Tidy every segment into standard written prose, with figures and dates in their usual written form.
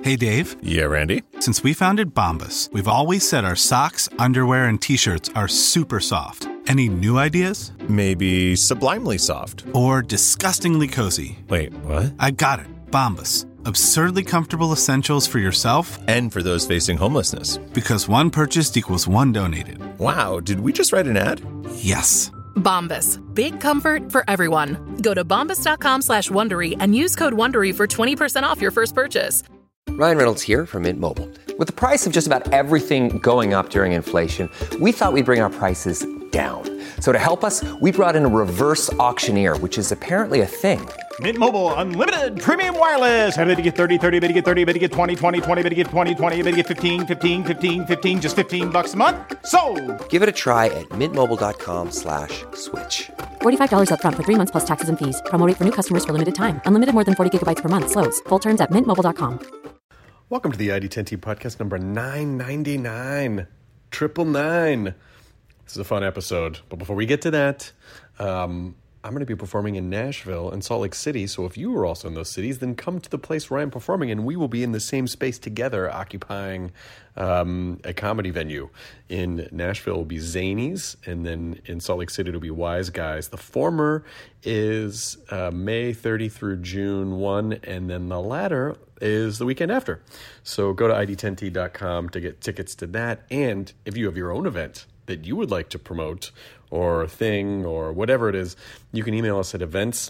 Hey, Dave. Yeah, Randy? Since we founded Bombas, we've always said our socks, underwear, and T-shirts are super soft. Any new ideas? Maybe sublimely soft. Or disgustingly cozy. Wait, what? I got it. Bombas. Absurdly comfortable essentials for yourself and for those facing homelessness. Because one purchased equals one donated. Wow, did we just write an ad? Yes. Bombas. Big comfort for everyone. Go to bombas.com/Wondery and use code WONDERY for 20% off your first purchase. Ryan Reynolds here from Mint Mobile. With the price of just about everything going up during inflation, we thought we'd bring our prices down. So to help us, we brought in a reverse auctioneer, which is apparently a thing. Mint Mobile Unlimited Premium Wireless. How to get 30, 30, bit to get 30, bit to get 20, 20, 20, bit to get 20, 20, bit to get 15, 15, 15, 15, just $15 a month? Sold! Give it a try at mintmobile.com/switch. $45 up front for 3 months plus taxes and fees. Promo rate for new customers for limited time. Unlimited more than 40 gigabytes per month. Slows full terms at mintmobile.com. Welcome to the ID10T podcast number 999. 999. This is a fun episode. But before we get to that, I'm going to be performing in Nashville and Salt Lake City. So if you are also in those cities, then come to the place where I'm performing, and we will be in the same space together, occupying a comedy venue. In Nashville will be Zanies, and then in Salt Lake City it'll be Wise Guys. The former is May 30 through June 1, and then the latter is the weekend after. So go to id10t.com to get tickets to that. And if you have your own event that you would like to promote or thing or whatever it is, you can email us at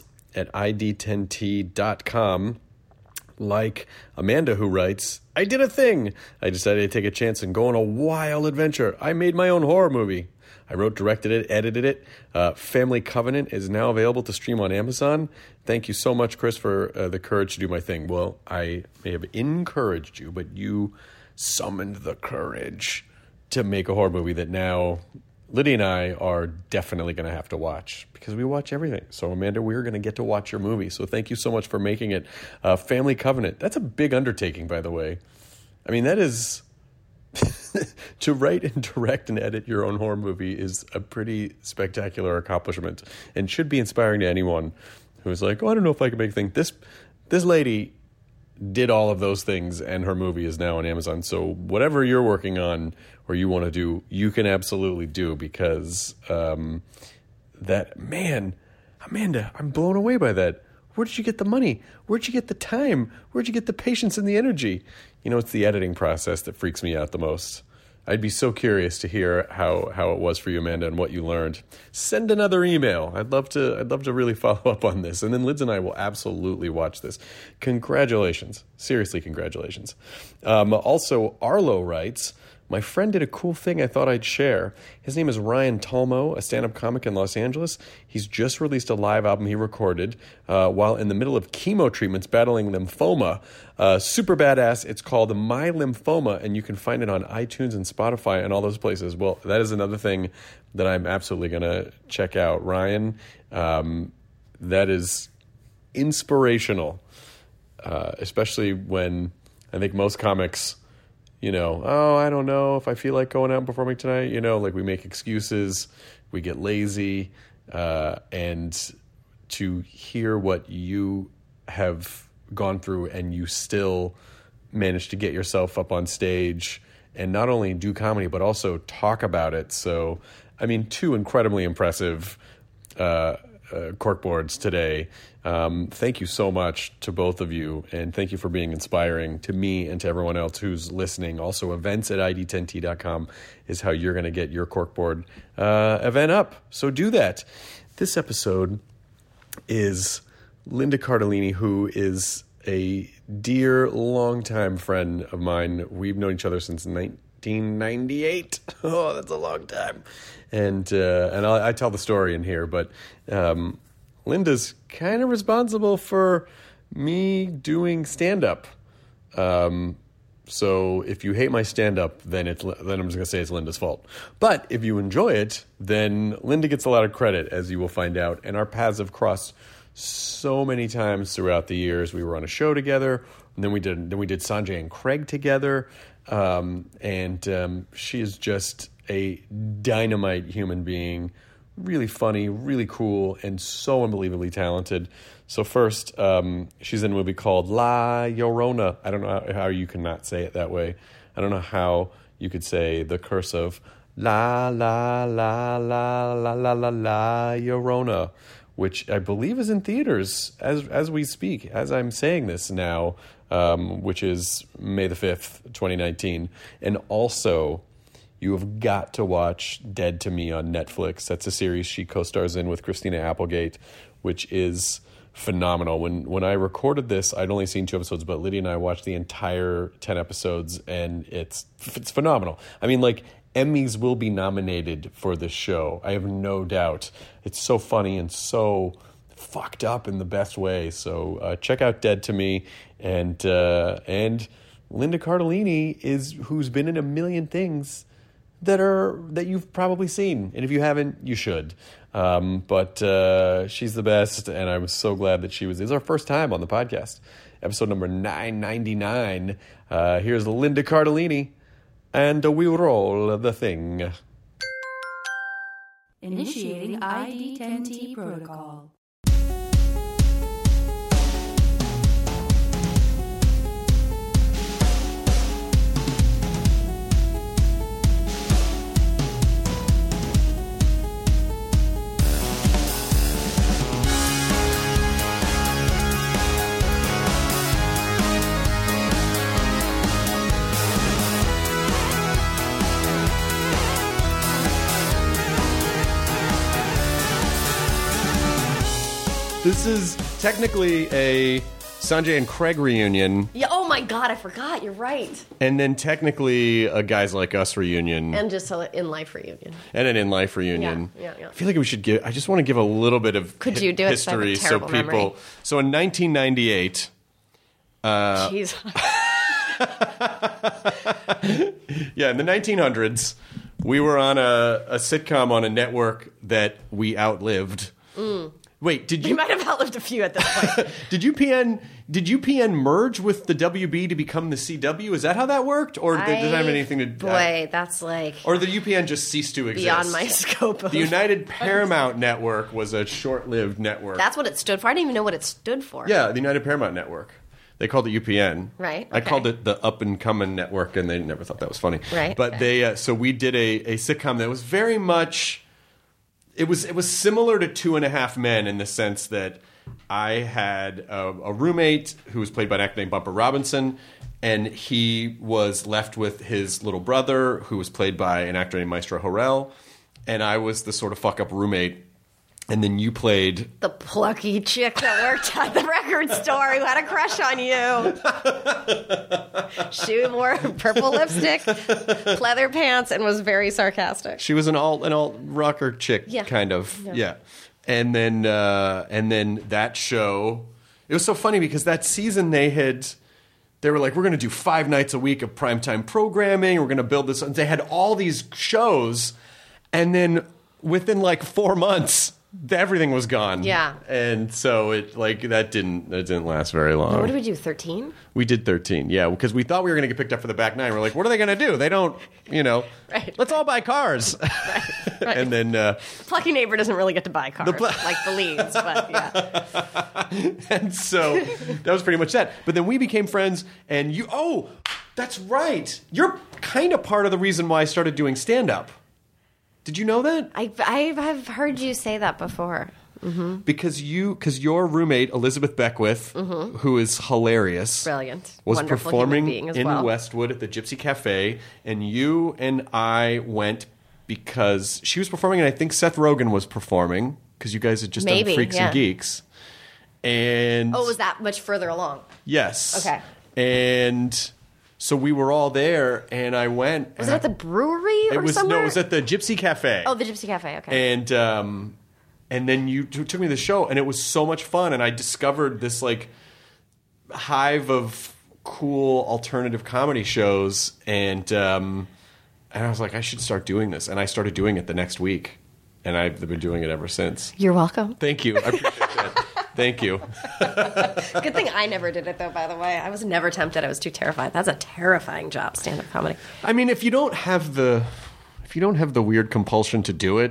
events@id10t.com. Like Amanda, who writes, I did a thing. I decided to take a chance and go on a wild adventure. I made my own horror movie. I wrote, directed it, edited it. Family Covenant is now available to stream on Amazon. Thank you so much, Chris, for the courage to do my thing. Well, I may have encouraged you, but you summoned the courage to make a horror movie that now Lydia and I are definitely going to have to watch because we watch everything. So, Amanda, we're going to get to watch your movie. So thank you so much for making it. Family Covenant. That's a big undertaking, by the way. I mean, that is... to write and direct and edit your own horror movie is a pretty spectacular accomplishment and should be inspiring to anyone who's like, oh, I don't know if I can make a thing. This lady did all of those things, and her movie is now on Amazon. So whatever you're working on or you want to do, you can absolutely do, because Amanda, I'm blown away by that. Where did you get the money? Where'd you get the time? Where'd you get the patience and the energy? You know, it's the editing process that freaks me out the most. I'd be so curious to hear how it was for you, Amanda, and what you learned. Send another email. I'd love to really follow up on this. And then Liz and I will absolutely watch this. Congratulations. Seriously, congratulations. Also, Arlo writes, my friend did a cool thing I thought I'd share. His name is Ryan Talmo, a stand-up comic in Los Angeles. He's just released a live album he recorded while in the middle of chemo treatments battling lymphoma. Super badass. It's called My Lymphoma, and you can find it on iTunes and Spotify and all those places. Well, that is another thing that I'm absolutely going to check out. Ryan, that is inspirational, especially when I think most comics... I don't know if I feel like going out and performing tonight. Like we make excuses, we get lazy, and to hear what you have gone through and you still manage to get yourself up on stage and not only do comedy, but also talk about it. So, I mean, two incredibly impressive corkboards today. Thank you so much to both of you, and thank you for being inspiring to me and to everyone else who's listening. Also, events@id10t.com is how you're going to get your corkboard event up. So do that. This episode is Linda Cardellini, who is a dear, longtime friend of mine. We've known each other since 1998. Oh, that's a long time. And I tell the story in here, but Linda's kind of responsible for me doing stand-up. So if you hate my stand-up, then I'm just going to say it's Linda's fault. But if you enjoy it, then Linda gets a lot of credit, as you will find out. And our paths have crossed so many times throughout the years. We were on a show together, and then we did Sanjay and Craig together. And she is just a dynamite human being, really funny, really cool, and so unbelievably talented. So first, she's in a movie called La Llorona. I don't know how you cannot say it that way. I don't know how you could say the curse of La La La La La La La La Llorona, which I believe is in theaters as we speak, as I'm saying this now, which is May the 5th, 2019. And also, you have got to watch Dead to Me on Netflix. That's a series she co-stars in with Christina Applegate, which is phenomenal. When I recorded this, I'd only seen 2 episodes, but Lydia and I watched the entire 10 episodes, and it's phenomenal. I mean, like, Emmys will be nominated for this show. I have no doubt. It's so funny and so fucked up in the best way. So check out Dead to Me. And Linda Cardellini who's been in a million things that you've probably seen. And if you haven't, you should. But she's the best, and I'm so glad that she was. It was our first time on the podcast. Episode number 999. Here's Linda Cardellini. And we roll the thing. Initiating ID10T protocol. This is technically a Sanjay and Craig reunion. Yeah. Oh my God, I forgot. You're right. And then technically a Guys Like Us reunion. And just an in-life reunion. And an in-life reunion. Yeah. I feel like we should I just want to give a little bit of you do it? history So I have a terrible memory. So in 1998... Jeez. Yeah, in the 1900s, we were on a sitcom on a network that we outlived. Wait, did you... You might have outlived a few at this point. Did UPN merge with the WB to become the CW? Is that how that worked? Or did that have anything to... Boy, that's like... Or the UPN just ceased to exist? Beyond my scope of... The United Paramount Network was a short-lived network. That's what it stood for? I didn't even know what it stood for. Yeah, the United Paramount Network. They called it UPN. Right. I called it the Up and Coming Network, and they never thought that was funny. Right. But they... so we did a sitcom that was very much... It was similar to 2.5 Men in the sense that I had a roommate who was played by an actor named Bumper Robinson, and he was left with his little brother who was played by an actor named Maestro Horrell, and I was the sort of fuck-up roommate. And then you played... The plucky chick that worked at the record store who had a crush on you. She wore purple lipstick, pleather pants, and was very sarcastic. She was an alt rocker chick, kind of. Yeah. And then that show... It was so funny because that season they were like, we're going to do 5 nights a week of primetime programming. We're going to build this... And they had all these shows. And then within like 4 months... everything was gone. Yeah. And so that didn't last very long. What did we do, 13? We did 13, yeah, because we thought we were going to get picked up for the back 9. We're like, what are they going to do? They don't, Right. Let's all buy cars. Right. And then... Plucky neighbor doesn't really get to buy cars, like the leads, but yeah. And so that was pretty much that. But then we became friends, and that's right. You're kind of part of the reason why I started doing stand-up. Did you know that? I've heard you say that before. Mm-hmm. Because your roommate, Elizabeth Beckwith, who is hilarious, brilliant, was wonderful performing human being as in well. Westwood at the Gypsy Cafe, and you and I went because she was performing, and I think Seth Rogen was performing, because you guys had just done Freaks and Geeks. And was that much further along? Yes. Okay. And... So we were all there, and I went. Was it at the brewery or somewhere? No, it was at the Gypsy Cafe. Oh, the Gypsy Cafe, okay. And then you took me to the show, and it was so much fun, and I discovered this, like, hive of cool alternative comedy shows, and I was like, I should start doing this. And I started doing it the next week, and I've been doing it ever since. You're welcome. Thank you. I appreciate that. Thank you. Good thing I never did it, though, by the way. I was never tempted. I was too terrified. That's a terrifying job, stand-up comedy. I mean, if you don't have the weird compulsion to do it,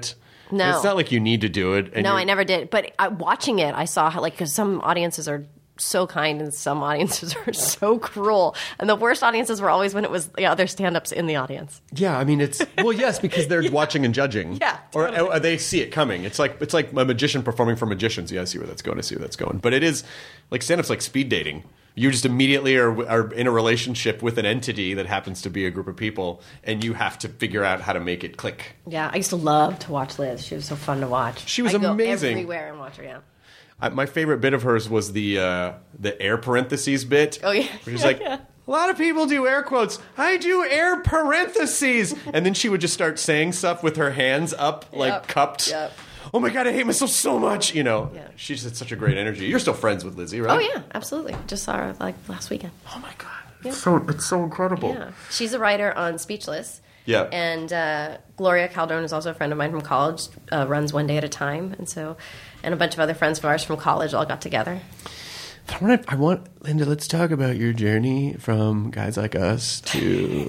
No. And it's not like you need to do it. And No, I never did. But watching it, I saw how, like, because some audiences are so kind and some audiences are so cruel. And the worst audiences were always when it was the other stand-ups in the audience. Yeah, I mean, it's... Well, yes, because they're watching and judging. Yeah, totally. Or they see it coming. It's like a magician performing for magicians. Yeah, I see where that's going. But it is... Like, stand-up's like speed dating. You just immediately are in a relationship with an entity that happens to be a group of people, and you have to figure out how to make it click. Yeah, I used to love to watch Liz. She was so fun to watch. She was I'd amazing. Go everywhere and watch her, yeah. My favorite bit of hers was the air parentheses bit. Oh, yeah. Where she's like, a lot of people do air quotes. I do air parentheses. And then she would just start saying stuff with her hands up, like cupped. Yep. Oh, my God, I hate myself so much. You know, Yeah. She's had such a great energy. You're still friends with Lizzie, right? Oh, yeah, absolutely. Just saw her, like, last weekend. Oh, my God. Yeah. It's so incredible. Yeah. She's a writer on Speechless. Yeah. And Gloria Caldone is also a friend of mine from college, runs One Day at a Time. And a bunch of other friends of ours from college all got together. I want Linda, let's talk about your journey from Guys Like Us to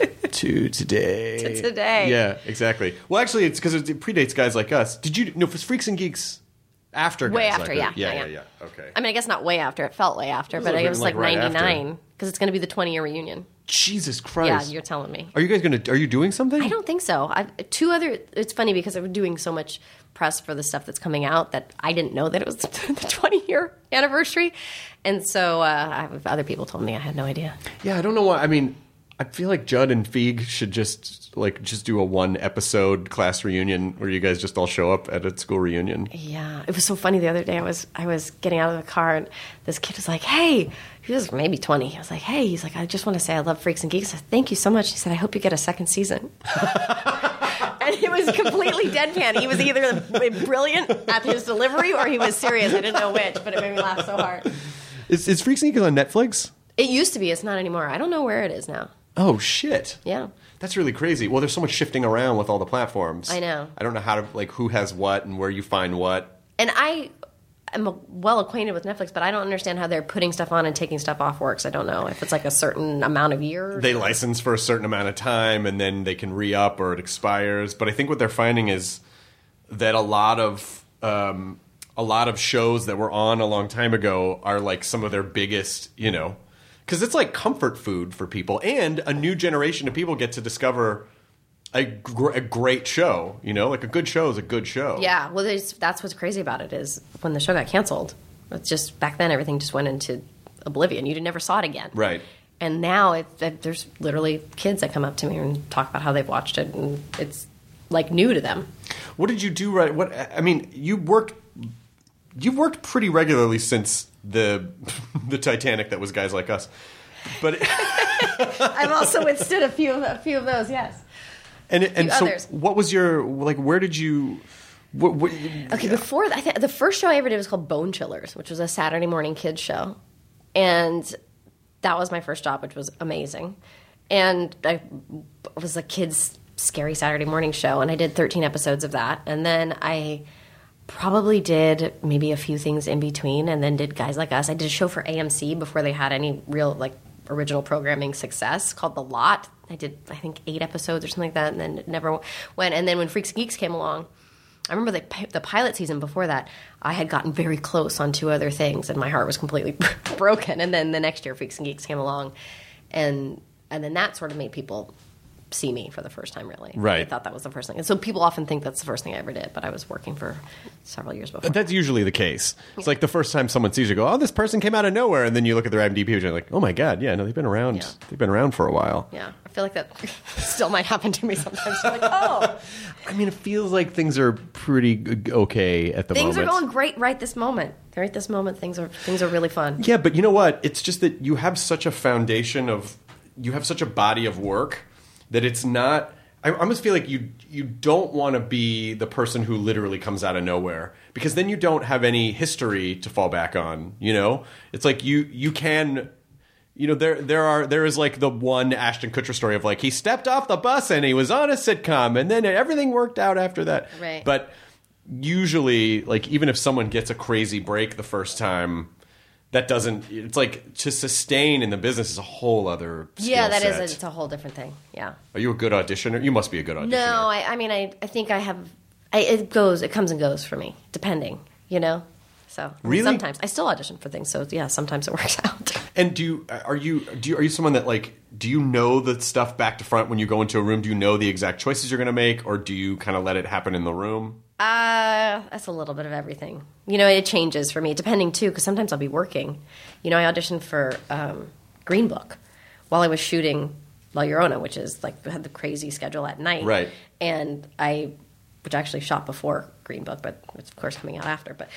today. To today. Yeah, exactly. Well, actually, it's because it predates Guys Like Us. Did you know it was Freaks and Geeks after Way Guys after, Like Us? yeah. Yeah. Okay. I mean, I guess not way after. It felt way after, but was it was like right 99 because it's going to be the 20-year reunion. Jesus Christ. Yeah, you're telling me. Are you doing something? I don't think so. It's funny because I'm doing so much press for the stuff that's coming out that I didn't know that it was the 20-year anniversary. And so other people told me. I had no idea. Yeah, I don't know why. I mean, I feel like Judd and Feig should just do a 1-episode class reunion where you guys just all show up at a school reunion. Yeah, it was so funny the other day. I was getting out of the car and this kid was like, "Hey," he was maybe 20. I was like, "Hey," he's like, "I just want to say I love Freaks and Geeks." I said, "Thank you so much." He said, "I hope you get a second season." And it was completely deadpan. He was either brilliant at his delivery or he was serious. I didn't know which, but it made me laugh so hard. Is Freaks and Geeks on Netflix? It used to be. It's not anymore. I don't know where it is now. Oh, shit. Yeah. That's really crazy. Well, there's so much shifting around with all the platforms. I know. I don't know how to, who has what and where you find what. And I am well acquainted with Netflix, but I don't understand how they're putting stuff on and taking stuff off works. I don't know if it's like a certain amount of years. They license for a certain amount of time and then they can re-up or it expires. But I think what they're finding is that a lot of shows that were on a long time ago are like some of their biggest, because it's like comfort food for people, and a new generation of people get to discover a great show. Like a good show is a good show. Yeah, well, that's what's crazy about it is when the show got canceled, it's just back then everything just went into oblivion. You never saw it again. Right. And now there's literally kids that come up to me and talk about how they've watched it, and it's like new to them. What did you do right? You've worked pretty regularly since the Titanic that was Guys Like Us, but I've also withstood a few of those. Yes, and so others. What was your where did you? Okay, before I think the first show I ever did was called Bone Chillers, which was a Saturday morning kids show, and that was my first job, which was amazing. And it was a kids' scary Saturday morning show, and I did 13 episodes of that, and then I probably did maybe a few things in between, and then did Guys Like Us. I did a show for AMC before they had any real original programming success called The Lot. I did, I think, 8 episodes or something like that, and then it never went. And then when Freaks and Geeks came along, I remember the pilot season before that, I had gotten very close on 2 other things, and my heart was completely broken. And then the next year, Freaks and Geeks came along, and then that sort of made people see me for the first time, really. Right. I thought that was the first thing. And so people often think that's the first thing I ever did, but I was working for several years before. That's usually the case. It's like the first time someone sees you, go, "Oh, this person came out of nowhere," and then you look at their IMDb page and you're like, "Oh my God, yeah, no, they've been around. Yeah. They've been around for a while." Yeah, I feel like that still might happen to me sometimes. You're like, oh, I mean, it feels like things are pretty okay at the moment. things are going great right this moment. Right this moment, things are really fun. Yeah, but you know what? It's just that you have such a foundation you have such a body of work that it's not. I almost feel like you don't want to be the person who literally comes out of nowhere, because then you don't have any history to fall back on. It's like you can. There is like the one Ashton Kutcher story of he stepped off the bus and he was on a sitcom and then everything worked out after that. Right. But usually, even if someone gets a crazy break the first time, that doesn't. It's like to sustain in the business is a whole other skill Yeah, that set. is. It's a whole different thing. Yeah. Are you a good auditioner? You must be a good auditioner. No, I mean, I think I have It comes and goes for me, depending, So I mean, Really? sometimes I still audition for things. So yeah, sometimes it works out. And are you someone that do you know the stuff back to front when you go into a room? Do you know the exact choices you're going to make, or do you kind of let it happen in the room? That's a little bit of everything. It changes for me, depending too, because sometimes I'll be working. I auditioned for Green Book while I was shooting La Llorona, which is we had the crazy schedule at night, right? And which I actually shot before Green Book, but it's of course coming out after. But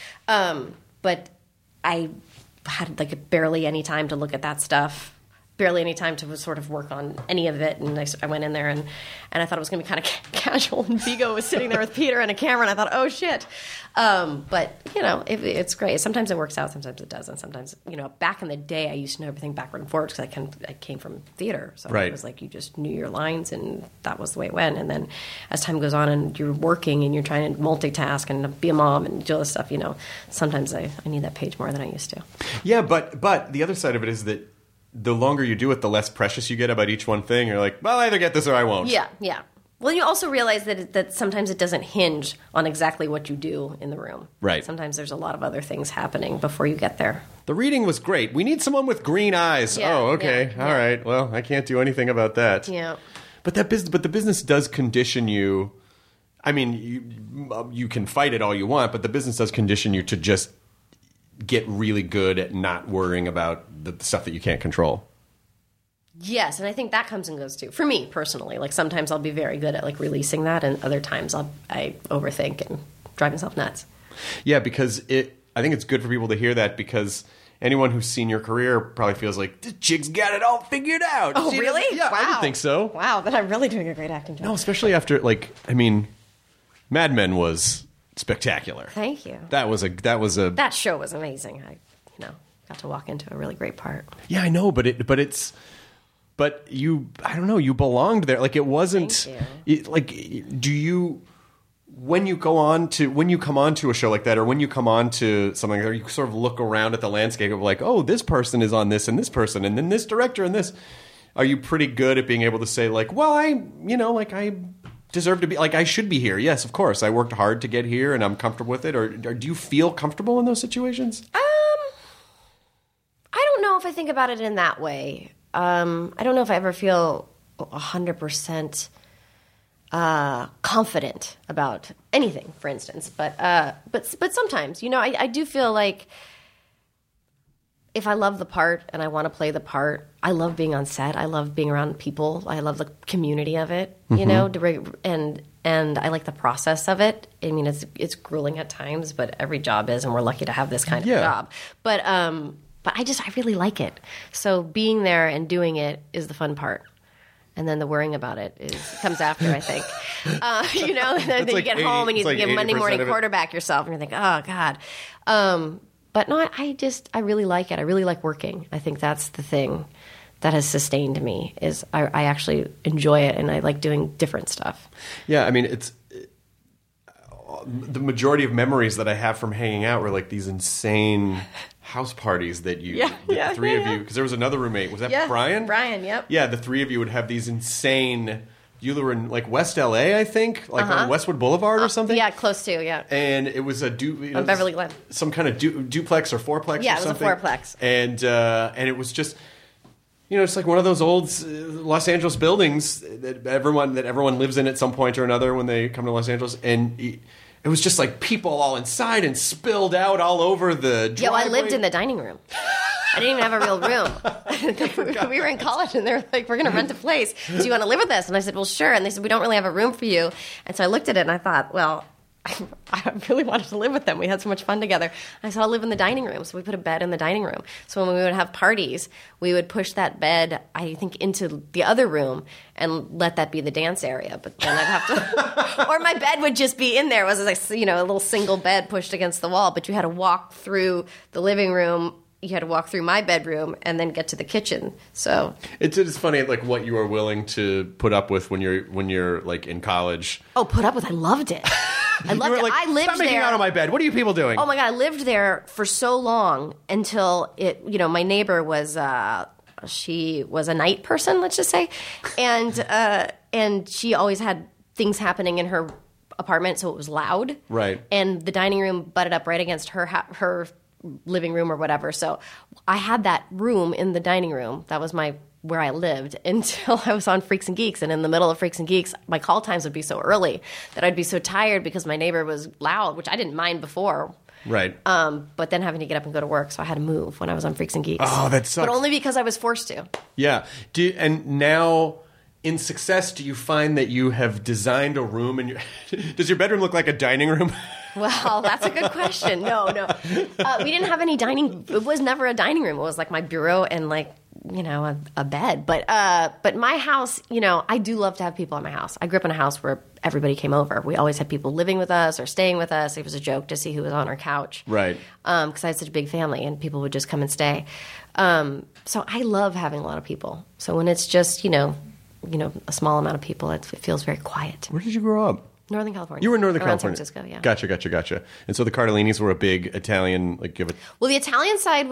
I had barely any time to look at that stuff, barely any time to sort of work on any of it. And I went in there and I thought it was going to be kind of casual. And Vigo was sitting there with Peter and a camera, and I thought, oh shit. But it's great. Sometimes it works out, sometimes it doesn't. Sometimes back in the day, I used to know everything backward and forward because I came from theater, so right. It was you just knew your lines, and that was the way it went. And then as time goes on, and you're working and you're trying to multitask and be a mom and do all this stuff, sometimes I need that page more than I used to. Yeah, but the other side of it is that the longer you do it, the less precious you get about each one thing. You're like, well, I either get this or I won't. Yeah. Well, you also realize that sometimes it doesn't hinge on exactly what you do in the room. Right. Sometimes there's a lot of other things happening before you get there. The reading was great. We need someone with green eyes. Yeah, oh, okay. yeah. All right. Well, I can't do anything about that. Yeah. But the business does condition you. I mean, you can fight it all you want, but the business does condition you to just get really good at not worrying about the stuff that you can't control. Yes, and I think that comes and goes too. For me personally, sometimes I'll be very good at releasing that, and other times I overthink and drive myself nuts. Yeah, because I think it's good for people to hear that, because anyone who's seen your career probably feels like this chick's got it all figured out. Oh, really? Yeah, wow. I didn't think so. Wow, then I'm really doing a great acting job. No, especially after Mad Men was spectacular. Thank you. That show was amazing. I got to walk into a really great part. Yeah, I know, but you, I don't know, you belonged there. It wasn't. Thank you. When you come on to a show like that, or when you come on to something like that, you sort of look around at the landscape of oh, this person is on this, and this person, and then this director, and this. Are you pretty good at being able to say well, I deserve to be, I should be here. Yes, of course, I worked hard to get here, and I'm comfortable with it. Or do you feel comfortable in those situations? I don't know if I think about it in that way. I don't know if I ever feel 100% confident about anything, for instance. But sometimes, I do feel like if I love the part and I want to play the part, I love being on set. I love being around people. I love the community of it, and I like the process of it. I mean, it's grueling at times, but every job is, and we're lucky to have this kind of job. But I really like it. So being there and doing it is the fun part. And then the worrying about it comes after, I think. Then you get home and you get Monday morning quarterback yourself, and you're thinking, oh, God. But no, I really like it. I really like working. I think that's the thing that has sustained me, is I actually enjoy it, and I like doing different stuff. Yeah, I mean, it's the majority of memories that I have from hanging out were these insane house parties that the three of you, because there was another roommate. Was that Brian? Brian, yep. Yeah, the three of you would have these insane. You were in West LA, I think, on Westwood Boulevard or something. Yeah, close to, yeah. And it was on Beverly Glen, some kind of duplex or fourplex. Yeah, or something. It was a fourplex. And it was just, it's one of those old Los Angeles buildings that everyone lives in at some point or another when they come to Los Angeles, and it was just people all inside and spilled out all over the driveway. Yeah, well, I lived in the dining room. I didn't even have a real room. We were in college, and they were like, we're going to rent a place. Do you want to live with us? And I said, well, sure. And they said, we don't really have a room for you. And so I looked at it, and I thought, well, I really wanted to live with them. We had so much fun together. And I said, I'll live in the dining room. So we put a bed in the dining room. So when we would have parties, we would push that bed, I think, into the other room and let that be the dance area. But then I'd have to, or my bed would just be in there. It was a little single bed pushed against the wall. But you had to walk through the living room. You had to walk through my bedroom and then get to the kitchen. So it's funny, what you are willing to put up with when you're in college. Oh, put up with! I loved it. I loved it. I lived Stop making there. out on my bed. What are you people doing? Oh my God, I lived there for so long until it. My neighbor was she was a night person, let's just say, and she always had things happening in her apartment, so it was loud. Right. And the dining room butted up right against her living room or whatever. So I had that room in the dining room. That was where I lived until I was on Freaks and Geeks. And in the middle of Freaks and Geeks, my call times would be so early that I'd be so tired because my neighbor was loud, which I didn't mind before. Right. But then having to get up and go to work, so I had to move when I was on Freaks and Geeks. Oh, that sucks. But only because I was forced to. Yeah. And now, in Success, do you find that you have designed a room in your... Does your bedroom look like a dining room? Well, that's a good question. No. We didn't have any dining... It was never a dining room. It was like my bureau and like, a bed. But my house, I do love to have people at my house. I grew up in a house where everybody came over. We always had people living with us or staying with us. It was a joke to see who was on our couch. Right. Because I had such a big family and people would just come and stay. So I love having a lot of people. So when it's just, a small amount of people, it feels very quiet. Where did you grow up? Northern California. You were in Northern Around California. San Francisco, yeah. Gotcha. And so the Cardellini's were a big Italian, Well, the Italian side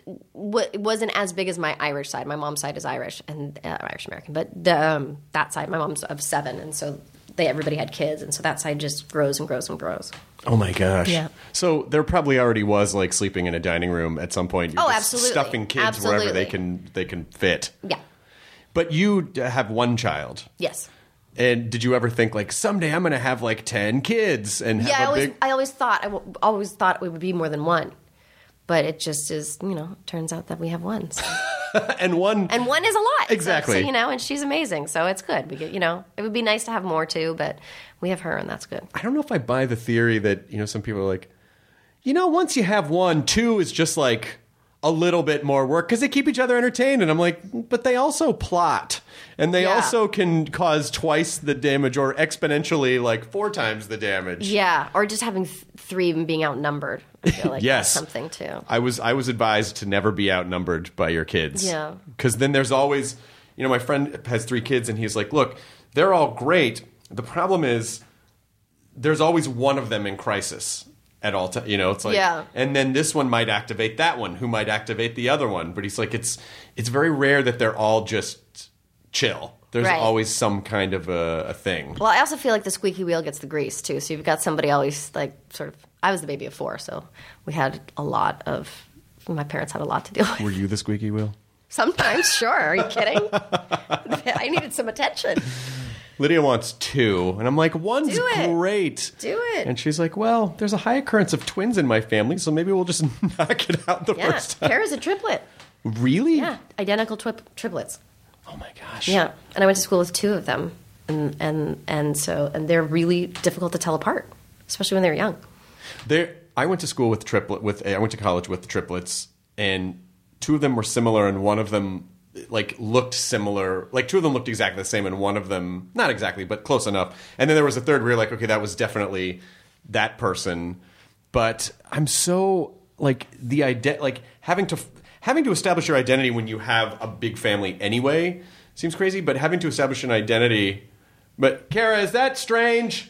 wasn't as big as my Irish side. My mom's side is Irish and Irish American, but that side, my mom's of 7, and so everybody had kids, and so that side just grows and grows and grows. Oh my gosh! Yeah. So there probably already was like sleeping in a dining room at some point. You're just absolutely, stuffing kids wherever they can fit. Yeah. But you have one child. Yes. And did you ever think like someday I'm going to have like 10 kids and have a big? I always thought it would be more than one, but it just is. Turns out that we have one. So. and one is a lot. Exactly. So, and she's amazing. So it's good. We get, it would be nice to have more too, but we have her, and that's good. I don't know if I buy the theory that some people are like, once you have one, 2 is just like a little bit more work because they keep each other entertained. And I'm like, but they also plot. And they also can cause twice the damage or exponentially like 4 times the damage. Yeah, or just having 3 and being outnumbered. I feel like yes. That's something too. I was advised to never be outnumbered by your kids. Yeah. Because then there's always, my friend has 3 kids and he's like, look, they're all great. The problem is there's always one of them in crisis. At all times, it's like, and then this one might activate that one, who might activate the other one. But he's like, it's very rare that they're all just chill. There's always some kind of a thing. Well, I also feel like the squeaky wheel gets the grease too. So you've got somebody always like sort of. I was the baby of 4, so we had a lot of. My parents had a lot to deal with. Were you the squeaky wheel? Sometimes, sure. Are you kidding? I needed some attention. Lydia wants 2. And I'm like, 1's great. Do it. And she's like, well, there's a high occurrence of twins in my family, so maybe we'll just knock it out the first time. Kara's a triplet. Really? Yeah. Identical triplets. Oh, my gosh. Yeah. And I went to school with 2 of them. And they're really difficult to tell apart, especially when they're young. I went to school with I went to college with triplets, and 2 of them were similar, and one of them looked similar. 2 of them looked exactly the same, and one of them not exactly, but close enough. And then there was a third where you're like, okay, that was definitely that person. But I'm so having to establish your identity when you have a big family anyway seems crazy. But having to establish an identity, but Kara, is that strange?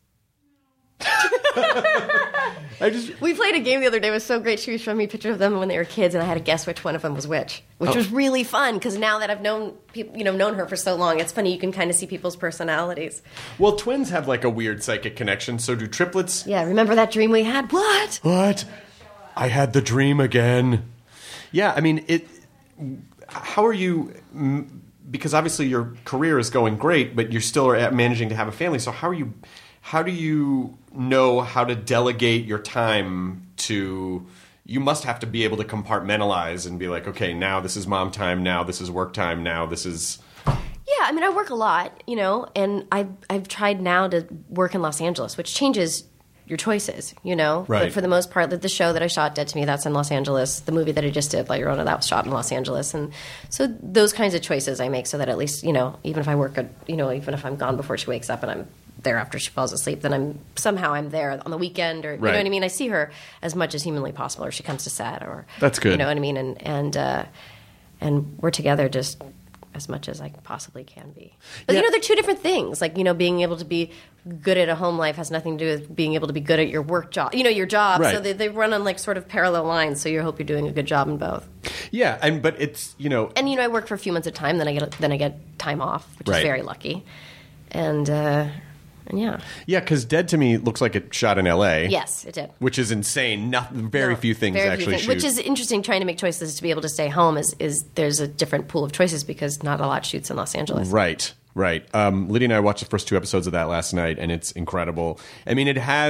We played a game the other day. It was so great. She was showing me pictures of them when they were kids, and I had to guess which one of them was which was really fun because now that I've known her for so long, it's funny. You can kind of see people's personalities. Well, twins have a weird psychic connection. So do triplets. Yeah, remember that dream we had? What? I had the dream again. Yeah, I mean, how are you? Because obviously your career is going great, but you still are managing to have a family. So how do you know how to delegate your time to? You must have to be able to compartmentalize and be like, okay, now this is mom time, now this is work time, now this is. Yeah, I mean, I work a lot, and I've tried now to work in Los Angeles, which changes your choices, Right. But for the most part, the show that I shot, Dead to Me, that's in Los Angeles. The movie that I just did, La Llorona, that was shot in Los Angeles. And so those kinds of choices I make so that at least, even if I work, even if I'm gone before she wakes up and I'm there after she falls asleep, then I'm there on the weekend, or you know what I mean. I see her as much as humanly possible, or she comes to set, or that's good. You know what I mean, and we're together just as much as I possibly can be. But they're 2 different things. Being able to be good at a home life has nothing to do with being able to be good at your work job. Your job. Right. So they run on sort of parallel lines. So you hope you're doing a good job in both. Yeah, but it's And I work for a few months at a time. Then I get time off, which is very lucky. And And yeah. Yeah, because Dead to me looks like it shot in L.A. Yes, it did. Which is insane. Very few things actually shoot. Which is interesting, trying to make choices to be able to stay home is there's a different pool of choices because not a lot shoots in Los Angeles. Right. Lydia and I watched the first 2 episodes of that last night, and it's incredible. I mean,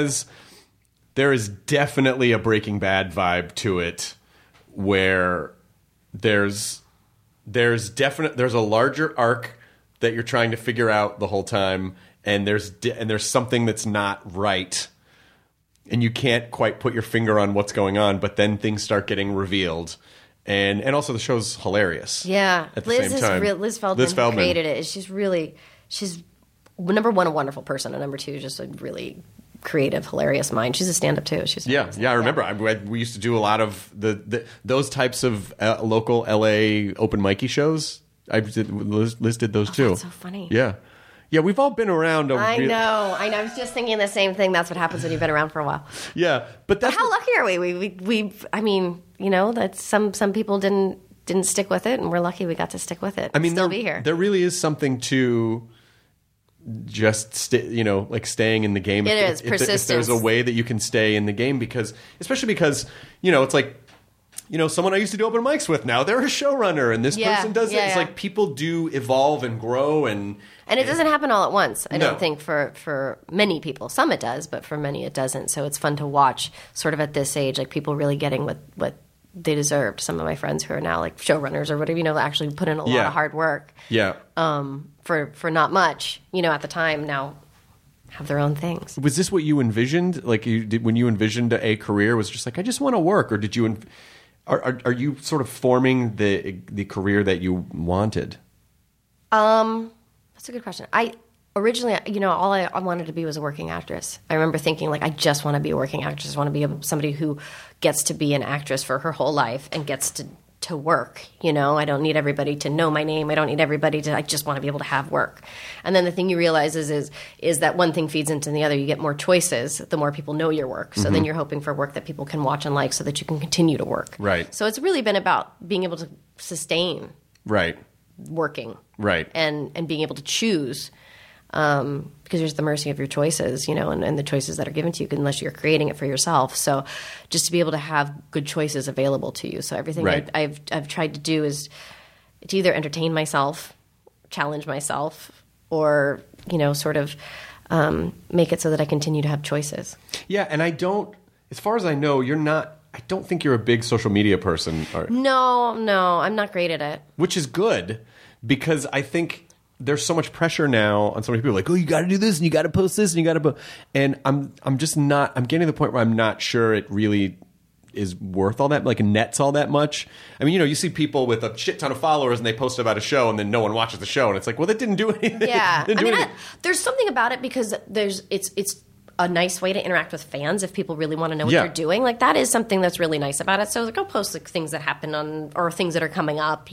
there is definitely a Breaking Bad vibe to it where there's a larger arc that you're trying to figure out the whole time, and there's something that's not right, and you can't quite put your finger on what's going on, but then things start getting revealed, and also the show's hilarious. Yeah, at the same time. Liz Feldman created it. She's number one, a wonderful person, and number two, just a really creative, hilarious mind. She's a stand-up too. I remember. We used to do a lot of those types of local LA open mic-y shows. Liz did those too. That's so funny. Yeah, we've all been around. I know. I was just thinking the same thing. That's what happens when you've been around for a while. Yeah, but how lucky are we? We I mean, that some people didn't stick with it, and we're lucky we got to stick with it. I mean, still be here. There really is something to just staying in the game. It is persistence. If there's a way that you can stay in the game, especially because it's like someone I used to do open mics with, now they're a showrunner, and this person does it. It's like people do evolve and grow, and it doesn't happen all at once. I don't think for many people. Some it does, but for many it doesn't. So it's fun to watch sort of at this age, like people really getting what they deserved. Some of my friends who are now like showrunners or whatever, actually put in a lot of hard work. Yeah. For not much, at the time, now have their own things. Was this what you envisioned? Like when you envisioned a career, was it just like, I just want to work, or did you? Are you sort of forming the career that you wanted? That's a good question. I originally, all I wanted to be was a working actress. I remember thinking, like, I just want to be a working actress. I want to be somebody who gets to be an actress for her whole life and gets to work. I don't need everybody to know my name. I don't need everybody to. I just want to be able to have work. And then the thing you realize is that one thing feeds into the other. You get more choices the more people know your work. So then you're hoping for work that people can watch and like, so that you can continue to work. Right. So it's really been about being able to sustain. Right. Working. Right. And being able to choose. Because you're at the mercy of your choices, and the choices that are given to you, unless you're creating it for yourself. So just to be able to have good choices available to you. So everything I've tried to do is to either entertain myself, challenge myself, or, sort of make it so that I continue to have choices. Yeah, and as far as I know, I don't think you're a big social media person. No, I'm not great at it. Which is good, because I think there's so much pressure now on so many people, like, oh, you got to do this and you got to post this and you got to and I'm just not. I'm getting to the point where I'm not sure it really is worth all that, like nets all that much. I mean, you see people with a shit ton of followers and they post about a show and then no one watches the show, and it's like, well, that didn't do anything. Yeah, there's something about it because it's a nice way to interact with fans if people really want to know what you're doing. Like, that is something that's really nice about it. So like, I'll post like things that happen or things that are coming up,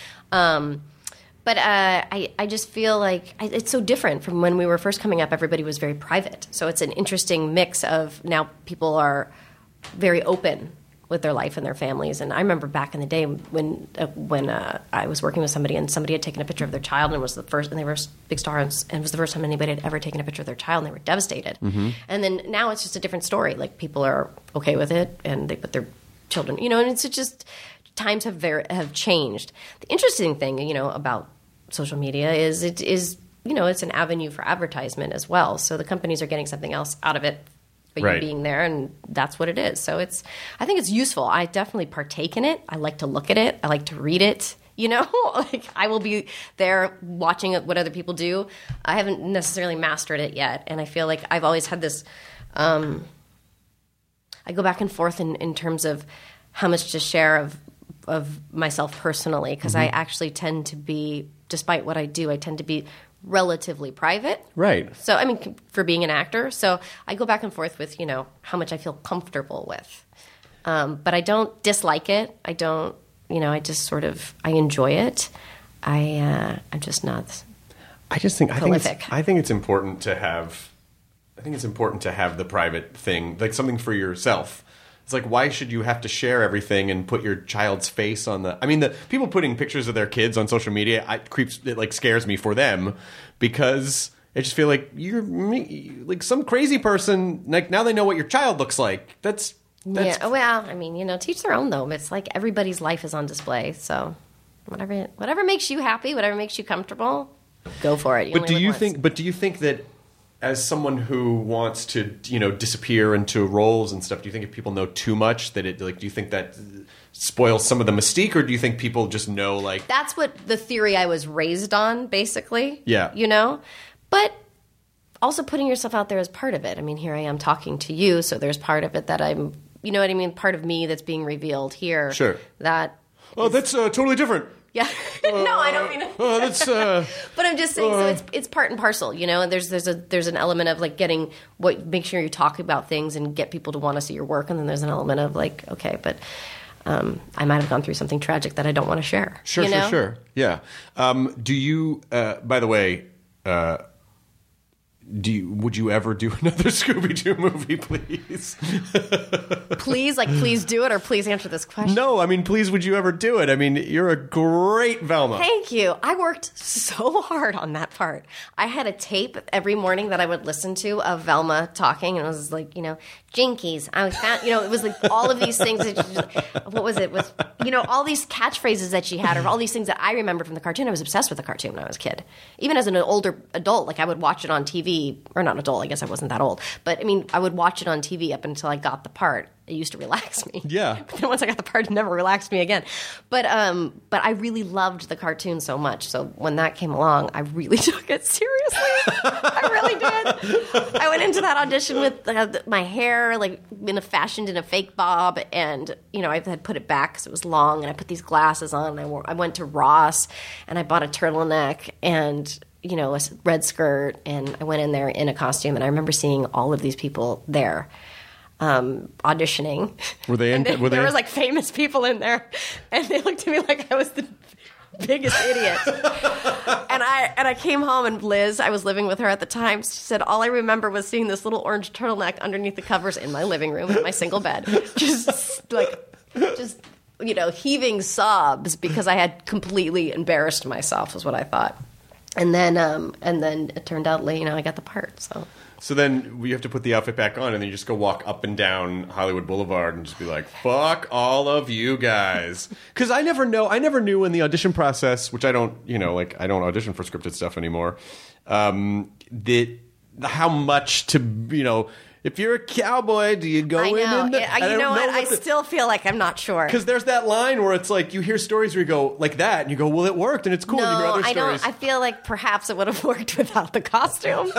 But I just feel like it's so different from when we were first coming up. Everybody was very private. So it's an interesting mix of now people are very open with their life and their families. And I remember back in the day when I was working with somebody and somebody had taken a picture of their child and it was the first, and they were a big star, and it was the first time anybody had ever taken a picture of their child, and they were devastated. Mm-hmm. And then now it's just a different story. Like, people are okay with it and they put their children, and it's just times have changed. The interesting thing, about social media is it's an avenue for advertisement as well. So the companies are getting something else out of it by you being there, and that's what it is. So I think it's useful. I definitely partake in it. I like to look at it. I like to read it. Like, I will be there watching what other people do. I haven't necessarily mastered it yet, and I feel like I've always had this. I go back and forth in terms of how much to share of myself personally, because I actually tend to be, despite what I do, I tend to be relatively private. Right. So, I mean, for being an actor. So I go back and forth with, how much I feel comfortable with. But I don't dislike it. I don't, I just sort of, I enjoy it. I'm just not prolific. I think it's important to have the private thing, like something for yourself. It's like, why should you have to share everything and put your child's face on the... I mean, the people putting pictures of their kids on social media, it scares me for them, because I just feel like you're like some crazy person. Like now they know what your child looks like. That's yeah. Well, I mean, teach their own though. It's like everybody's life is on display. So whatever makes you happy, whatever makes you comfortable, go for it. But do you think that as someone who wants to disappear into roles and stuff, do you think if people know too much that do you think that spoils some of the mystique, or do you think people just know like that's what the theory I was raised on, basically? Yeah. But also putting yourself out there is part of it. I mean, here I am talking to you, so there's part of it that I'm, you know what I mean? Part of me that's being revealed here. Sure. That's totally different. Yeah. No, I don't mean it. That's. But I'm just saying, so it's part and parcel, and there's an element of like make sure you talk about things and get people to want to see your work, and then there's an element of like, okay, but I might have gone through something tragic that I don't want to share. Sure. Yeah. Do you? By the way. Would you ever do another Scooby-Doo movie, please? Please do it, or please answer this question. No, I mean, please, would you ever do it? I mean, you're a great Velma. Thank you. I worked so hard on that part. I had a tape every morning that I would listen to of Velma talking, and it was like, Jinkies. I found, it was like all of these things what was it? With, all these catchphrases that she had, or all these things that I remember from the cartoon. I was obsessed with the cartoon when I was a kid. Even as an older adult, like I would watch it on TV. Or not adult, I guess I wasn't that old. But, I mean, I would watch it on TV up until I got the part. It used to relax me. Yeah. But then once I got the part, it never relaxed me again. But I really loved the cartoon so much. So when that came along, I really took it seriously. I really did. I went into that audition with my hair, like, fashioned in a fake bob. And, I had put it back because it was long. And I put these glasses on. And I went to Ross, and I bought a turtleneck and a red skirt, and I went in there in a costume, and I remember seeing all of these people there auditioning. Were they in? There was like famous people in there, and they looked at me like I was the biggest idiot. And I came home, and Liz, I was living with her at the time, she said, all I remember was seeing this little orange turtleneck underneath the covers in my living room in my single bed. Just heaving sobs because I had completely embarrassed myself, was what I thought. And then it turned out, I got the part. So then we have to put the outfit back on, and then you just go walk up and down Hollywood Boulevard and just be like, "Fuck all of you guys," because I never knew in the audition process, which I don't, I don't audition for scripted stuff anymore. That how much to, if you're a cowboy, do you go in? I still feel like I'm not sure. Because there's that line where it's like you hear stories where you go like that, and you go, "Well, it worked," and it's cool. No, and you hear other I stories. don't. I feel like perhaps it would have worked without the costume.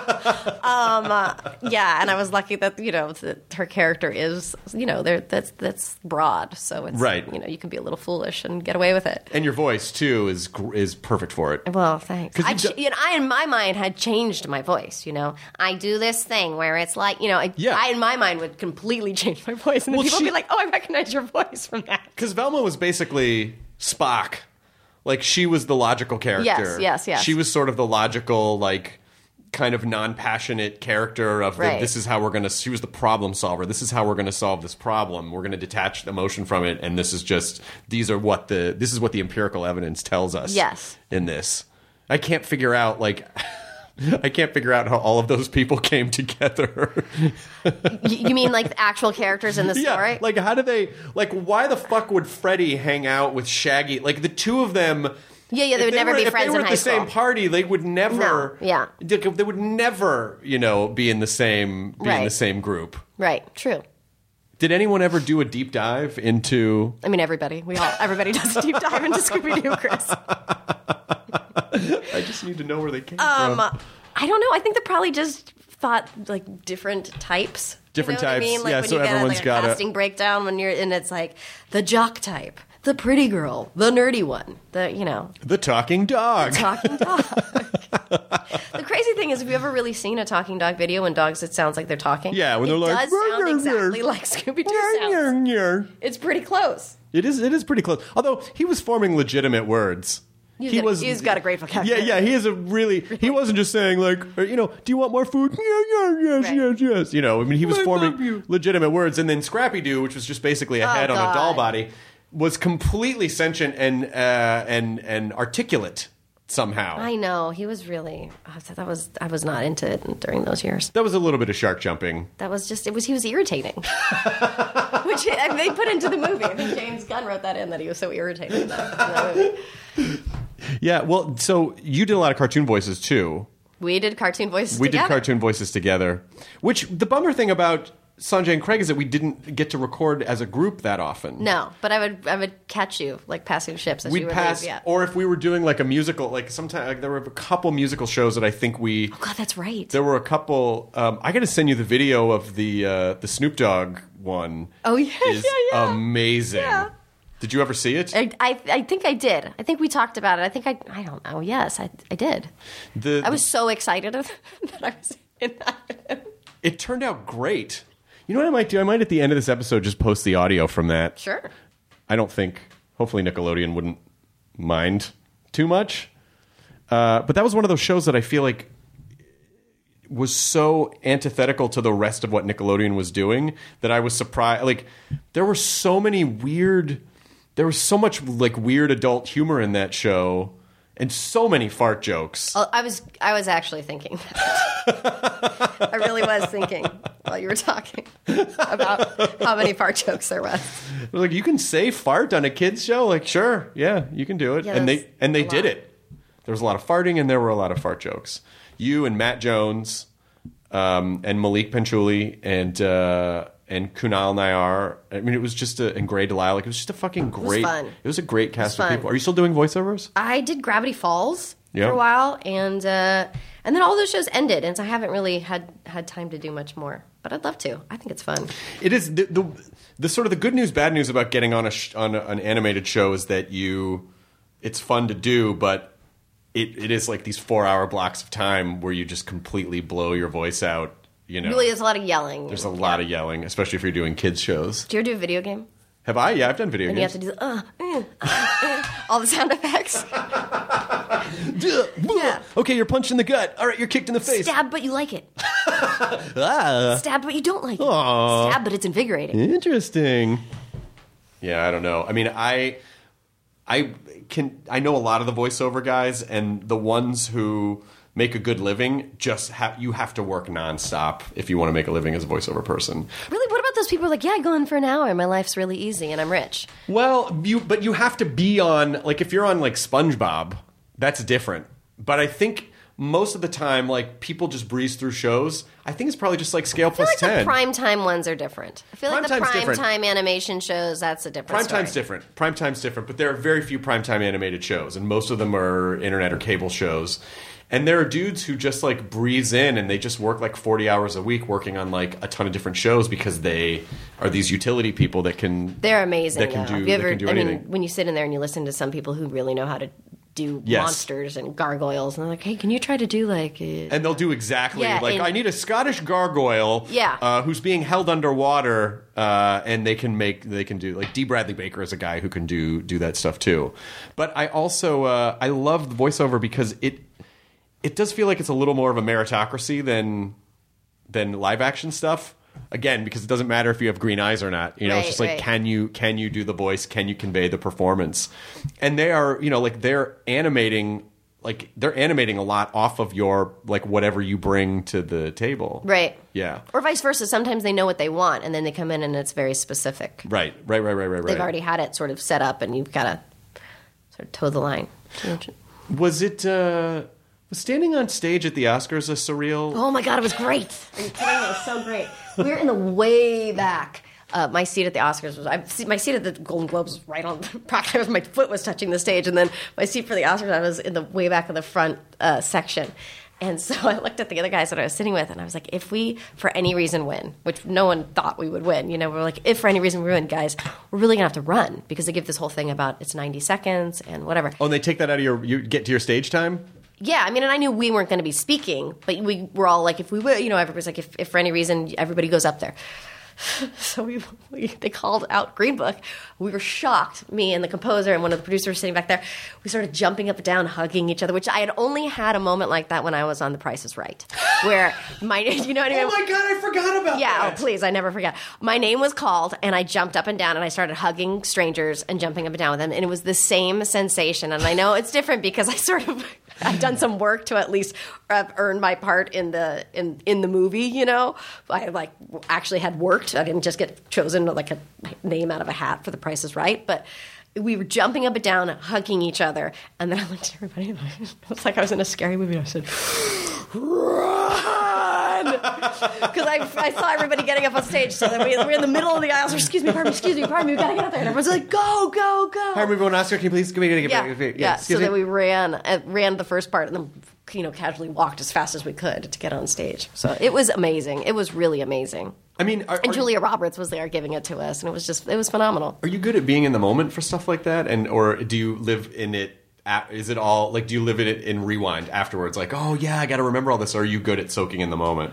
Yeah, and I was lucky that that her character is that's broad, so it's right. You can be a little foolish and get away with it. And your voice too is perfect for it. Well, thanks. I in my mind had changed my voice. I do this thing where it's like. I in my mind would completely change my voice, and then people would be like, "Oh, I recognize your voice from that." Because Velma was basically Spock, like she was the logical character. Yes. She was sort of the logical, like kind of non-passionate character of this is how we're gonna. She was the problem solver. This is how we're gonna solve this problem. We're gonna detach the emotion from it, and this is what the empirical evidence tells us. Yes. In this, I can't figure out how all of those people came together. You mean like the actual characters in the story? Yeah, like how do they, like why the fuck would Freddy hang out with Shaggy? Like the two of them... Yeah, they would never be friends in high school. If they were at the same party, they would never... No, yeah. They would never, be in the same group. Right, true. Did anyone ever do a deep dive into... I mean, everybody does a deep dive into Scooby-Doo, Chris. I just need to know where they came from. I don't know. I think they probably just thought like different types. Different types. I mean? Like yeah, when so you get everyone's got a casting breakdown when you're and it's like the jock type, the pretty girl, the nerdy one, the talking dog. The talking dog. The crazy thing is, have you ever really seen a talking dog video when dogs? It sounds like they're talking. Yeah, when they're like, it does sound exactly like Scooby-Doo sounds. It's pretty close. It is pretty close. Although he was forming legitimate words. He's got a great vocabulary. Yeah, he is he wasn't just saying like, do you want more food? Yes. I mean, he was forming legitimate words. And then Scrappy Doo, which was just basically a head on a doll body, was completely sentient and articulate. somehow. I know. He was really... I was not into it during those years. That was a little bit of shark jumping. That was just... He was irritating. Which they put into the movie. I think James Gunn wrote that in, that he was so irritating in that movie. Yeah, well, so you did a lot of cartoon voices, too. We did cartoon voices We together. did cartoon voices together. Which, the bummer thing about Sanjay and Craig is that we didn't get to record as a group that often. No, but I would catch you, like, passing ships as you We'd would pass, leave, yeah. or if we were doing, like, a musical, like, sometimes, like, there were a couple musical shows that I think we... Oh, God, that's right. There were a couple... I got to send you the video of the Snoop Dogg one. Oh, yeah, yeah. Amazing. Yeah. Did you ever see it? I think I did. I think we talked about it. I think I don't know. Yes, I did. I was so excited that I was in that. It turned out great. You know what I might do? I might, at the end of this episode, just post the audio from that. Sure. I don't think... Hopefully Nickelodeon wouldn't mind too much. But that was one of those shows that I feel like was so antithetical to the rest of what Nickelodeon was doing that I was surprised. Like, there were so many weird... There was so much, like, weird adult humor in that show, and so many fart jokes. Oh, I was actually thinking that. I really was thinking while you were talking about how many fart jokes there was. Like, you can say fart on a kids show? Like, sure, yeah, you can do it. Yeah, and they did it. There was a lot of farting, and there were a lot of fart jokes. You and Matt Jones, and Malik Panchuli, and Kunal Nair. I mean, it was just and Gray Delisle. Like, it was just a fucking great... fun. It was a great cast of fun. people. Are you still doing voiceovers? I did Gravity Falls Yeah. for a while, and then all those shows ended, and so I haven't really had time to do much more. But I'd love to. I think it's fun. It is the sort of the good news, bad news about getting on an animated show is that it's fun to do, but it is like these 4-hour blocks of time where you just completely blow your voice out. You know, Really, there's a lot of yelling. There's a lot of yelling, especially if you're doing kids shows. Do you ever do a video game? Have I? Yeah, I've done video And games. you have to do all the sound effects. Yeah. Okay, you're punched in the gut. All right, you're kicked in the face. Stab, but you like it. Stab, but you don't like it. Aw. Stab, but it's invigorating. Interesting. Yeah, I don't know. I mean, I know a lot of the voiceover guys, and the ones who make a good living you have to work nonstop if you want to make a living as a voiceover person. Really? What about those people who are like, yeah, I go on for an hour and my life's really easy and I'm rich? Well, you have to be on, like, if you're on, like, SpongeBob, that's different. But I think most of the time, like, people just breeze through shows. I think it's probably just like Scale Plus 10. I feel like the primetime ones are different. I feel like the primetime animation shows, that's a different story. Primetime's different, but there are very few primetime animated shows, and most of them are internet or cable shows. And there are dudes who just, like, breeze in and they just work, like, 40 hours a week working on, like, a ton of different shows because they are these utility people that can... They're amazing. That can do anything. I mean, when you sit in there and you listen to some people who really know how to do monsters and gargoyles, and they're like, hey, can you try to do, like... And they'll do exactly, I need a Scottish gargoyle who's being held underwater, and they can do, like, D. Bradley Baker is a guy who can do that stuff, too. But I also, I love the voiceover because it does feel like it's a little more of a meritocracy than live action stuff. Again, because it doesn't matter if you have green eyes or not. You know, it's just like, can you do the voice? Can you convey the performance? And they are, you know, like, they're animating a lot off of your, like, whatever you bring to the table. Right. Yeah. Or vice versa. Sometimes they know what they want, and then they come in and it's very specific. Right. They've already had it sort of set up, and you've got to sort of toe the line. Was standing on stage at the Oscars a surreal... Oh, my God, it was great. Are you kidding? It was so great. We were in the way back. My seat at the Oscars my seat at the Golden Globes was right on... my foot was touching the stage, and then my seat for the Oscars, I was in the way back of the front section. And so I looked at the other guys that I was sitting with, and I was like, if we, for any reason, win, which no one thought we would win, you know, we're like, if for any reason we win, guys, we're really going to have to run, because they give this whole thing about it's 90 seconds and whatever. Oh, and they take that out of you get to your stage time? Yeah, I mean, and I knew we weren't going to be speaking, but we were all like, if we were, you know, everybody's like, if for any reason, everybody goes up there. So they called out Green Book. We were shocked, me and the composer and one of the producers sitting back there. We started jumping up and down, hugging each other, which I had only had a moment like that when I was on The Price is Right. where you know what I mean? Oh my God, I forgot about that. Yeah, please, I never forget. My name was called, and I jumped up and down, and I started hugging strangers and jumping up and down with them, and it was the same sensation. And I know it's different because I've done some work to at least earn my part in the movie. You know, I actually had worked. I didn't just get chosen like a name out of a hat for The Price is Right, but we were jumping up and down, hugging each other, and then I looked at everybody, and it was like I was in a scary movie. And I said, "Run!" Because I saw everybody getting up on stage. So then we were in the middle of the aisle. So, excuse me, pardon me, we gotta get up there. And everyone's like, "Go, go, go!" Hi, everyone, Oscar, can you please give me? Yeah. So then we ran the first part, and then casually walked as fast as we could to get on stage. So it was amazing. It was really amazing. I mean, and Julia Roberts was there giving it to us, and it was phenomenal. Are you good at being in the moment for stuff like that, or do you live in it? Is it all like? Do you live in it in rewind afterwards? Like, oh yeah, I got to remember all this. Or are you good at soaking in the moment?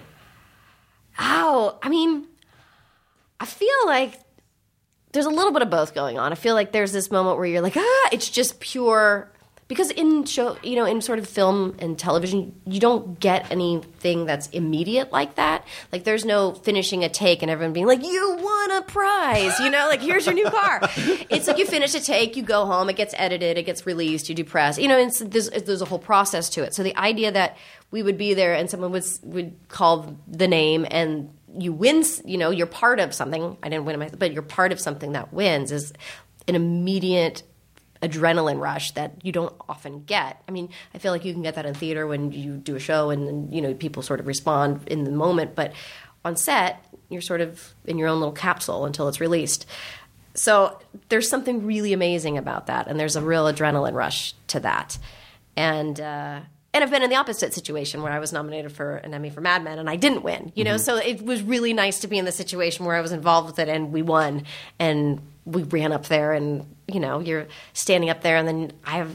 Oh, I mean, I feel like there's a little bit of both going on. I feel like there's this moment where you're like, it's just pure. Because in in sort of film and television, you don't get anything that's immediate like that. Like, there's no finishing a take and everyone being like, "You won a prize," like, "Here's your new car." It's like you finish a take, you go home, it gets edited, it gets released, you do press. There's a whole process to it. So the idea that we would be there and someone would call the name and you win, you're part of something. I didn't win, but you're part of something that wins is an immediate adrenaline rush that you don't often get. I mean, I feel like you can get that in theater when you do a show and people sort of respond in the moment, but on set, you're sort of in your own little capsule until it's released. So there's something really amazing about that, and there's a real adrenaline rush to that. And I've been in the opposite situation where I was nominated for an Emmy for Mad Men and I didn't win, so it was really nice to be in the situation where I was involved with it and we won, and we ran up there and, you're standing up there and then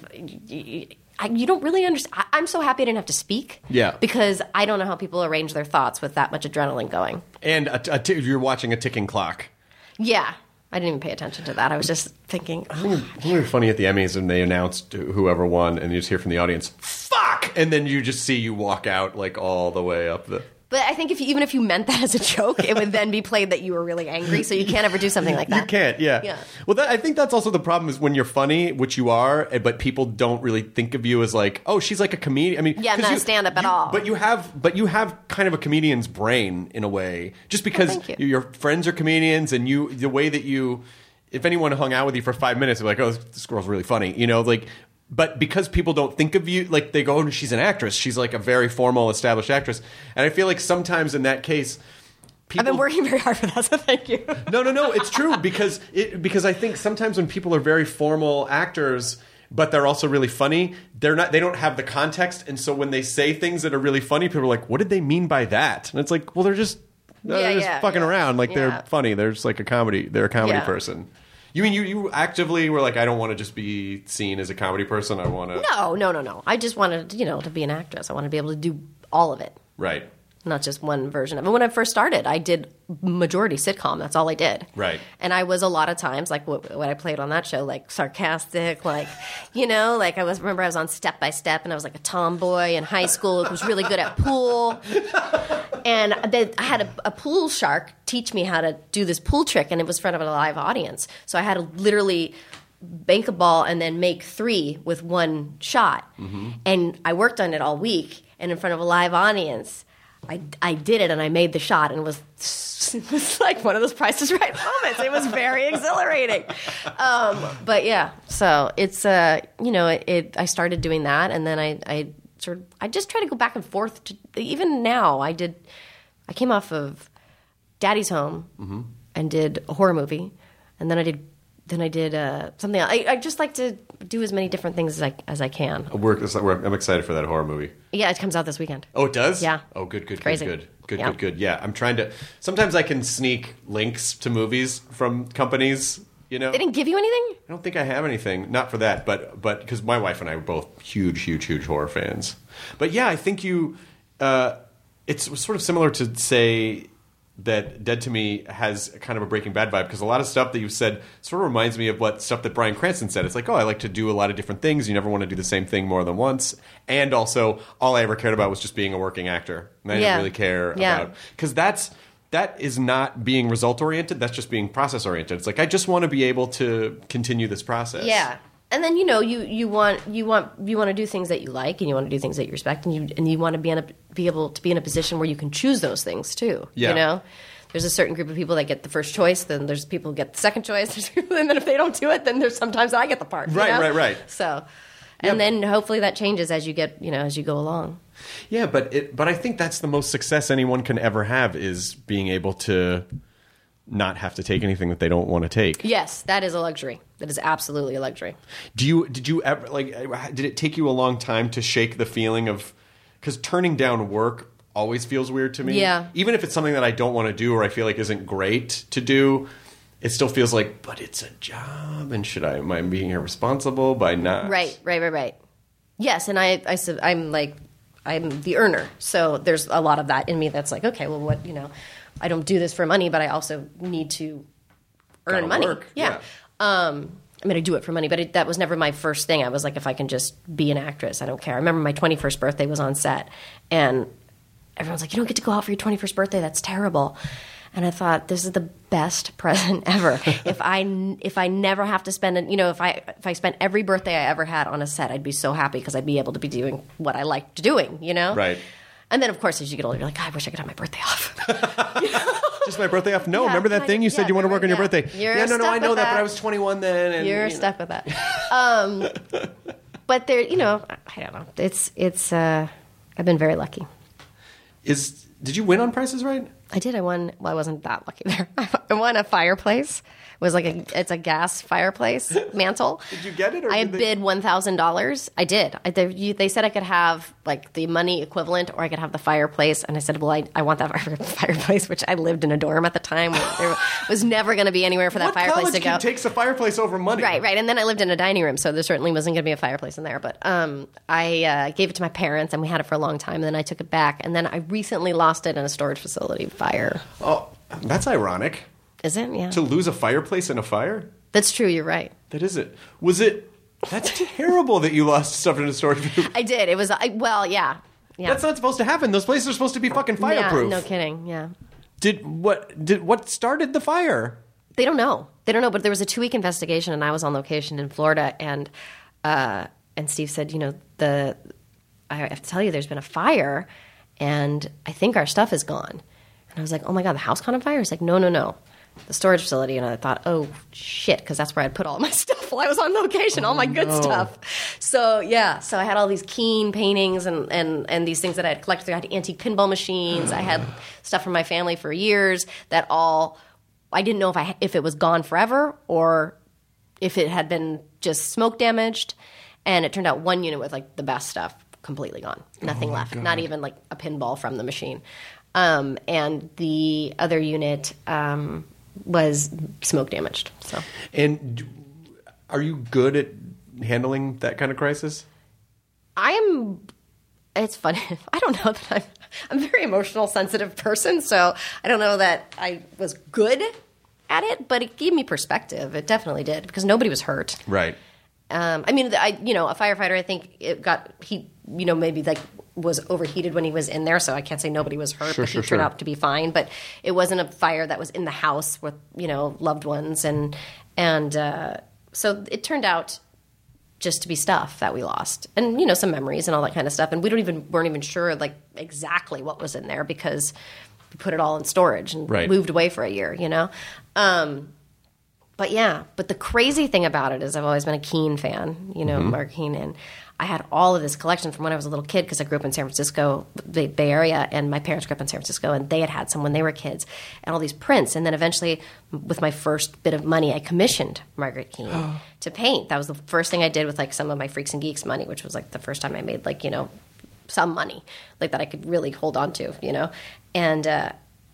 you don't really understand. I'm so happy I didn't have to speak. Yeah. Because I don't know how people arrange their thoughts with that much adrenaline going. And you're watching a ticking clock. Yeah. I didn't even pay attention to that. I was just thinking. It was funny at the Emmys when they announced whoever won and you just hear from the audience, "Fuck!" And then you just see you walk out like all the way up the... But I think even if you meant that as a joke, it would then be played that you were really angry, so you can't ever do something like that. You can't, yeah. Well, I think that's also the problem is when you're funny, which you are, but people don't really think of you as like, oh, she's like a comedian. I mean, I'm not a stand-up at all. But you have kind of a comedian's brain in a way, just because your friends are comedians and the way that if anyone hung out with you for 5 minutes, they're like, oh, this girl's really funny, But because people don't think of you, like they go, oh, she's an actress. She's like a very formal, established actress. And I feel like sometimes in that case, people... I've been working very hard for that, so thank you. No, it's true because I think sometimes when people are very formal actors, but they're also really funny, they don't have the context. And so when they say things that are really funny, people are like, what did they mean by that? And it's like, well, they're just fucking around. Like they're funny. They're just like a comedy. They're a comedy person. You mean you actively were like, I don't want to just be seen as a comedy person. I want to... No. I just wanted, to be an actress. I want to be able to do all of it. Right. Not just one version of it. When I first started, I did majority sitcom. That's all I did. Right. And I was a lot of times, like what I played on that show, like sarcastic, like, like I was on Step by Step and I was like a tomboy in high school. I was really good at pool. And I had a pool shark teach me how to do this pool trick, and it was in front of a live audience. So I had to literally bank a ball and then make 3 with one shot. Mm-hmm. And I worked on it all week, and in front of a live audience, I did it, and I made the shot, and it was like one of those Price is Right moments. It was very exhilarating. But yeah, so it's I started doing that, and then I just try to go back and forth. Even now, I came off of Daddy's Home and did a horror movie, and then I did something else. I just like to do as many different things as I can. I'm excited for that horror movie. Yeah, it comes out this weekend. Oh, it does? Yeah. Oh, good. Crazy. Good. Yeah, I'm trying to... Sometimes I can sneak links to movies from companies, They didn't give you anything? I don't think I have anything. Not for that, but because my wife and I were both huge horror fans. But yeah, I think it's sort of similar to, say... that Dead to Me has kind of a Breaking Bad vibe, because a lot of stuff that you've said sort of reminds me of what stuff that Bryan Cranston said. It's like, oh, I like to do a lot of different things. You never want to do the same thing more than once. And also, all I ever cared about was just being a working actor. And I didn't really care about... Because that is not being result-oriented. That's just being process-oriented. It's like, I just want to be able to continue this process. Yeah. And then, you know, you want to do things that you like, and you want to do things that you respect, and you want to be able to be in a position where you can choose those things too. Yeah. You know, there's a certain group of people that get the first choice, then there's people who get the second choice, and then if they don't do it, then there's sometimes I get the part. Right. So, and then hopefully that changes as you go along. Yeah, but I think that's the most success anyone can ever have, is being able to not have to take anything that they don't want to take. Yes, that is a luxury. That is absolutely a luxury. Did you ever, like, did it take you a long time to shake the feeling of, because turning down work always feels weird to me. Yeah. Even if it's something that I don't want to do or I feel like isn't great to do, it still feels like, but it's a job, and am I being irresponsible by not? Right. Yes, and I'm the earner, so there's a lot of that in me that's like, okay, well, what, you know, I don't do this for money, but I also need to earn money. Work. Yeah. I mean, I do it for money, but that was never my first thing. I was like, if I can just be an actress, I don't care. I remember my 21st birthday was on set, and everyone's like, you don't get to go out for your 21st birthday. That's terrible. And I thought, this is the best present ever. If I never have to spend it, you know, if I spent every birthday I ever had on a set, I'd be so happy, because I'd be able to be doing what I liked doing, you know? Right. And then, of course, as you get older, you're like, I wish I could have my birthday off. You know? Just my birthday off? No, remember that thing you said you want to work on your birthday? No, I know that, but I was 21 then. And, you're stuck with that. But there, you know, I don't know. It's. I've been very lucky. Did you win on Price is Right? I did. I won. Well, I wasn't that lucky there. I won a fireplace. It was like it's a gas fireplace mantle. Did you get it? Or I bid $1,000. I did. They said I could have like the money equivalent, or I could have the fireplace. And I said, well, I want that fireplace, which I lived in a dorm at the time. There was never going to be anywhere for that fireplace to go. What takes a fireplace over money? Right. And then I lived in a dining room, so there certainly wasn't going to be a fireplace in there. But I gave it to my parents, and we had it for a long time. And then I took it back. And then I recently lost it in a storage facility fire. Oh, that's ironic. Is it? Yeah. To lose a fireplace in a fire? That's true. You're right. That is it. Was it? That's terrible that you lost stuff in a storage facility. I did. It was, well, yeah. That's not supposed to happen. Those places are supposed to be fucking fireproof. Yeah, no kidding. Yeah. What started the fire? They don't know. But there was a 2-week investigation, and I was on location in Florida, and Steve said, you know, I have to tell you, there's been a fire, and I think our stuff is gone. And I was like, oh my God, the house caught on fire? He's like, no. The storage facility. And I thought, oh shit, because that's where I'd put all my stuff while I was on location, all my good stuff. So yeah, so I had all these Keen paintings and these things that I had collected. I had antique pinball machines. I had stuff from my family for years that all, I didn't know if it was gone forever or if it had been just smoke damaged. And it turned out one unit with like the best stuff completely gone. Nothing left. God. Not even like a pinball from the machine. And the other unit was smoke damaged. So. And are you good at handling that kind of crisis? It's funny. I don't know that I'm a very emotional, sensitive person, so I don't know that I was good at it, but it gave me perspective. It definitely did, because nobody was hurt. Right. I mean, a firefighter, I think maybe like was overheated when he was in there, so I can't say nobody was hurt, but he turned out to be fine. But it wasn't a fire that was in the house with, loved ones. And so it turned out just to be stuff that we lost and, some memories and all that kind of stuff. And we weren't even sure like exactly what was in there because we put it all in storage and moved away for a year, But the crazy thing about it is I've always been a Keen fan, Mark Keen, and I had all of this collection from when I was a little kid because I grew up in San Francisco, the Bay Area, and my parents grew up in San Francisco, and they had some when they were kids, and all these prints. And then eventually, with my first bit of money, I commissioned Margaret Keen to paint. That was the first thing I did with like some of my Freaks and Geeks money, which was like the first time I made like, some money like that I could really hold on to, And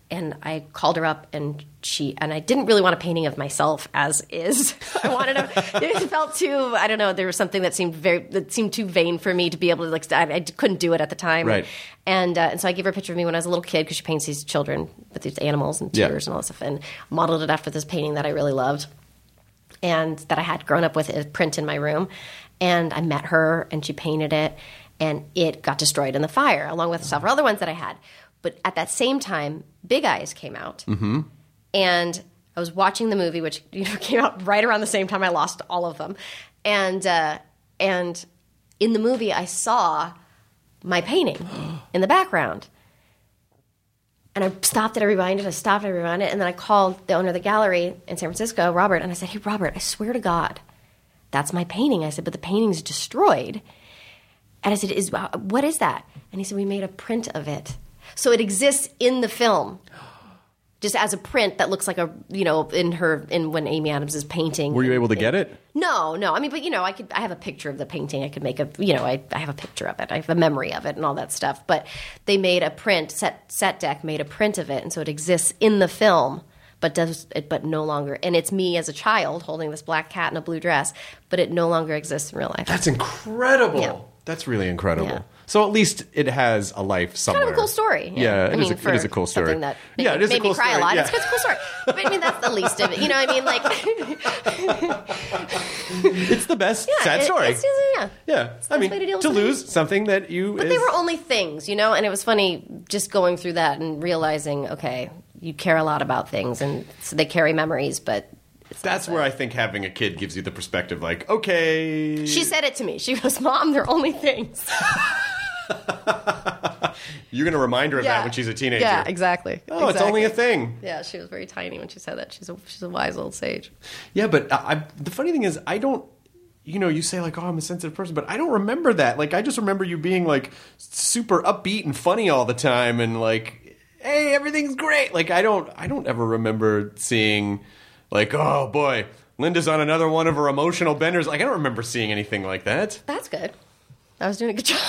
I called her up, and I didn't really want a painting of myself as is. I wanted it felt too, I don't know, there was something that seemed too vain for me to be able to, like, I couldn't do it at the time. Right. And so I gave her a picture of me when I was a little kid, because she paints these children with these animals and tears and all that stuff, and modeled it after this painting that I really loved and that I had grown up with a print in my room. And I met her, and she painted it, and it got destroyed in the fire, along with several other ones that I had. But at that same time, Big Eyes came out, and I was watching the movie, which came out right around the same time I lost all of them. And in the movie, I saw my painting in the background. And I stopped it, I rewinded, and then I called the owner of the gallery in San Francisco, Robert, and I said, "Hey, Robert, I swear to God, that's my painting." I said, "But the painting's destroyed." And I said, "What is that?" And he said, "We made a print of it." So it exists in the film, just as a print that looks like in when Amy Adams is painting. Were you able to get it? No. I mean, but I have a picture of the painting. I could make I have a picture of it. I have a memory of it and all that stuff. But they made a print. Set Deck made a print of it, and so it exists in the film, but no longer. And it's me as a child holding this black cat in a blue dress, but it no longer exists in real life. That's incredible. Yeah. That's really incredible. Yeah. So at least it has a life somewhere. Kind of a cool story. Yeah, it is a cool story. Something that it is made a cool me cry story. a lot. Yeah. It's a cool story. But I mean, that's the least of it. You know what I mean? Like, it's the best sad story. Yeah. I mean, to lose something that you. But they were only things, and it was funny just going through that and realizing, okay, you care a lot about things, and so they carry memories, but. That's where I think having a kid gives you the perspective, like, okay. She said it to me. She goes, "Mom, they're only things." You're going to remind her of that when she's a teenager. Yeah, exactly. Oh, it's only a thing. Yeah, she was very tiny when she said that. She's a wise old sage. Yeah, but the funny thing is, I don't. You say like, "Oh, I'm a sensitive person," but I don't remember that. Like, I just remember you being like super upbeat and funny all the time, and like, "Hey, everything's great." Like, I don't ever remember seeing. Like, "Oh, boy, Linda's on another one of her emotional benders." Like, I don't remember seeing anything like that. That's good. I was doing a good job.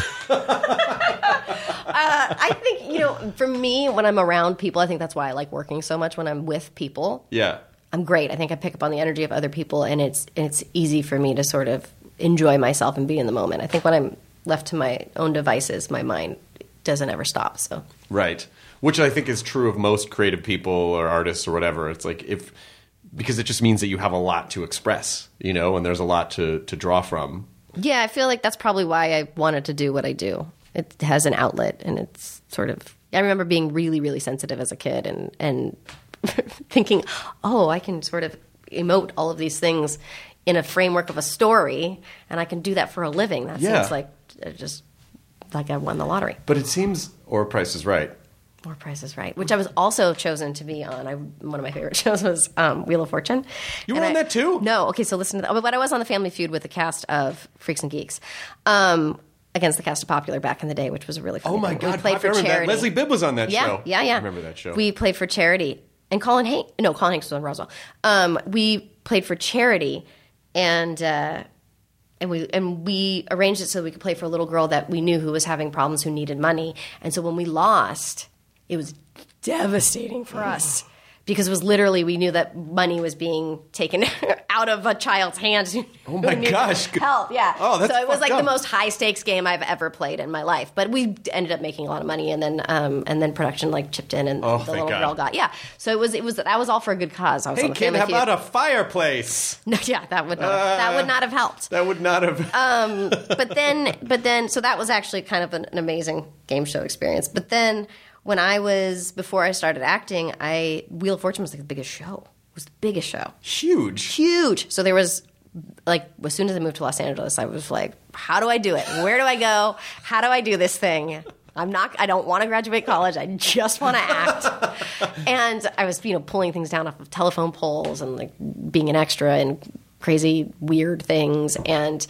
I think, for me, when I'm around people, I think that's why I like working so much when I'm with people. Yeah. I'm great. I think I pick up on the energy of other people, and it's easy for me to sort of enjoy myself and be in the moment. I think when I'm left to my own devices, my mind doesn't ever stop. So Right. Which I think is true of most creative people or artists or whatever. It's like because it just means that you have a lot to express, and there's a lot to draw from. Yeah, I feel like that's probably why I wanted to do what I do. It has an outlet, and it's sort of. I remember being really, really sensitive as a kid, and thinking, "Oh, I can sort of emote all of these things in a framework of a story, and I can do that for a living." That seems like just like I won the lottery. But it seems, or Price is Right. Or Price is Right, which I was also chosen to be on. One of my favorite shows was Wheel of Fortune. You were on that too? No. Okay, so listen to that. But I was on the Family Feud with the cast of Freaks and Geeks against the cast of Popular back in the day, which was a really fun. Oh my God! We played for charity. Leslie Bibb was on that show. Yeah. I remember that show. We played for charity, and Colin Hanks was on Roswell. We played for charity, and we arranged it so we could play for a little girl that we knew who was having problems, who needed money, and so when we lost. It was devastating for us because it was literally we knew that money was being taken out of a child's hands. Oh my gosh! Help! Yeah. Oh, that's so it was like up. the most high stakes game I've ever played in my life. But we ended up making a lot of money, and then production chipped in, and the little girl got So it was that was all for a good cause. I was on the kid, Family how Feud. about a fireplace? No, yeah, that would not have helped. That would not have. But then, so that was actually kind of an amazing game show experience. But then. Before I started acting, Wheel of Fortune was like the biggest show. It was the biggest show. Huge. So there was, like, as soon as I moved to Los Angeles, I was like, how do I do it? Where do I go? How do I do this thing? I don't want to graduate college. I just want to act. And I was, pulling things down off of telephone poles and, like, being an extra in crazy, weird things. And,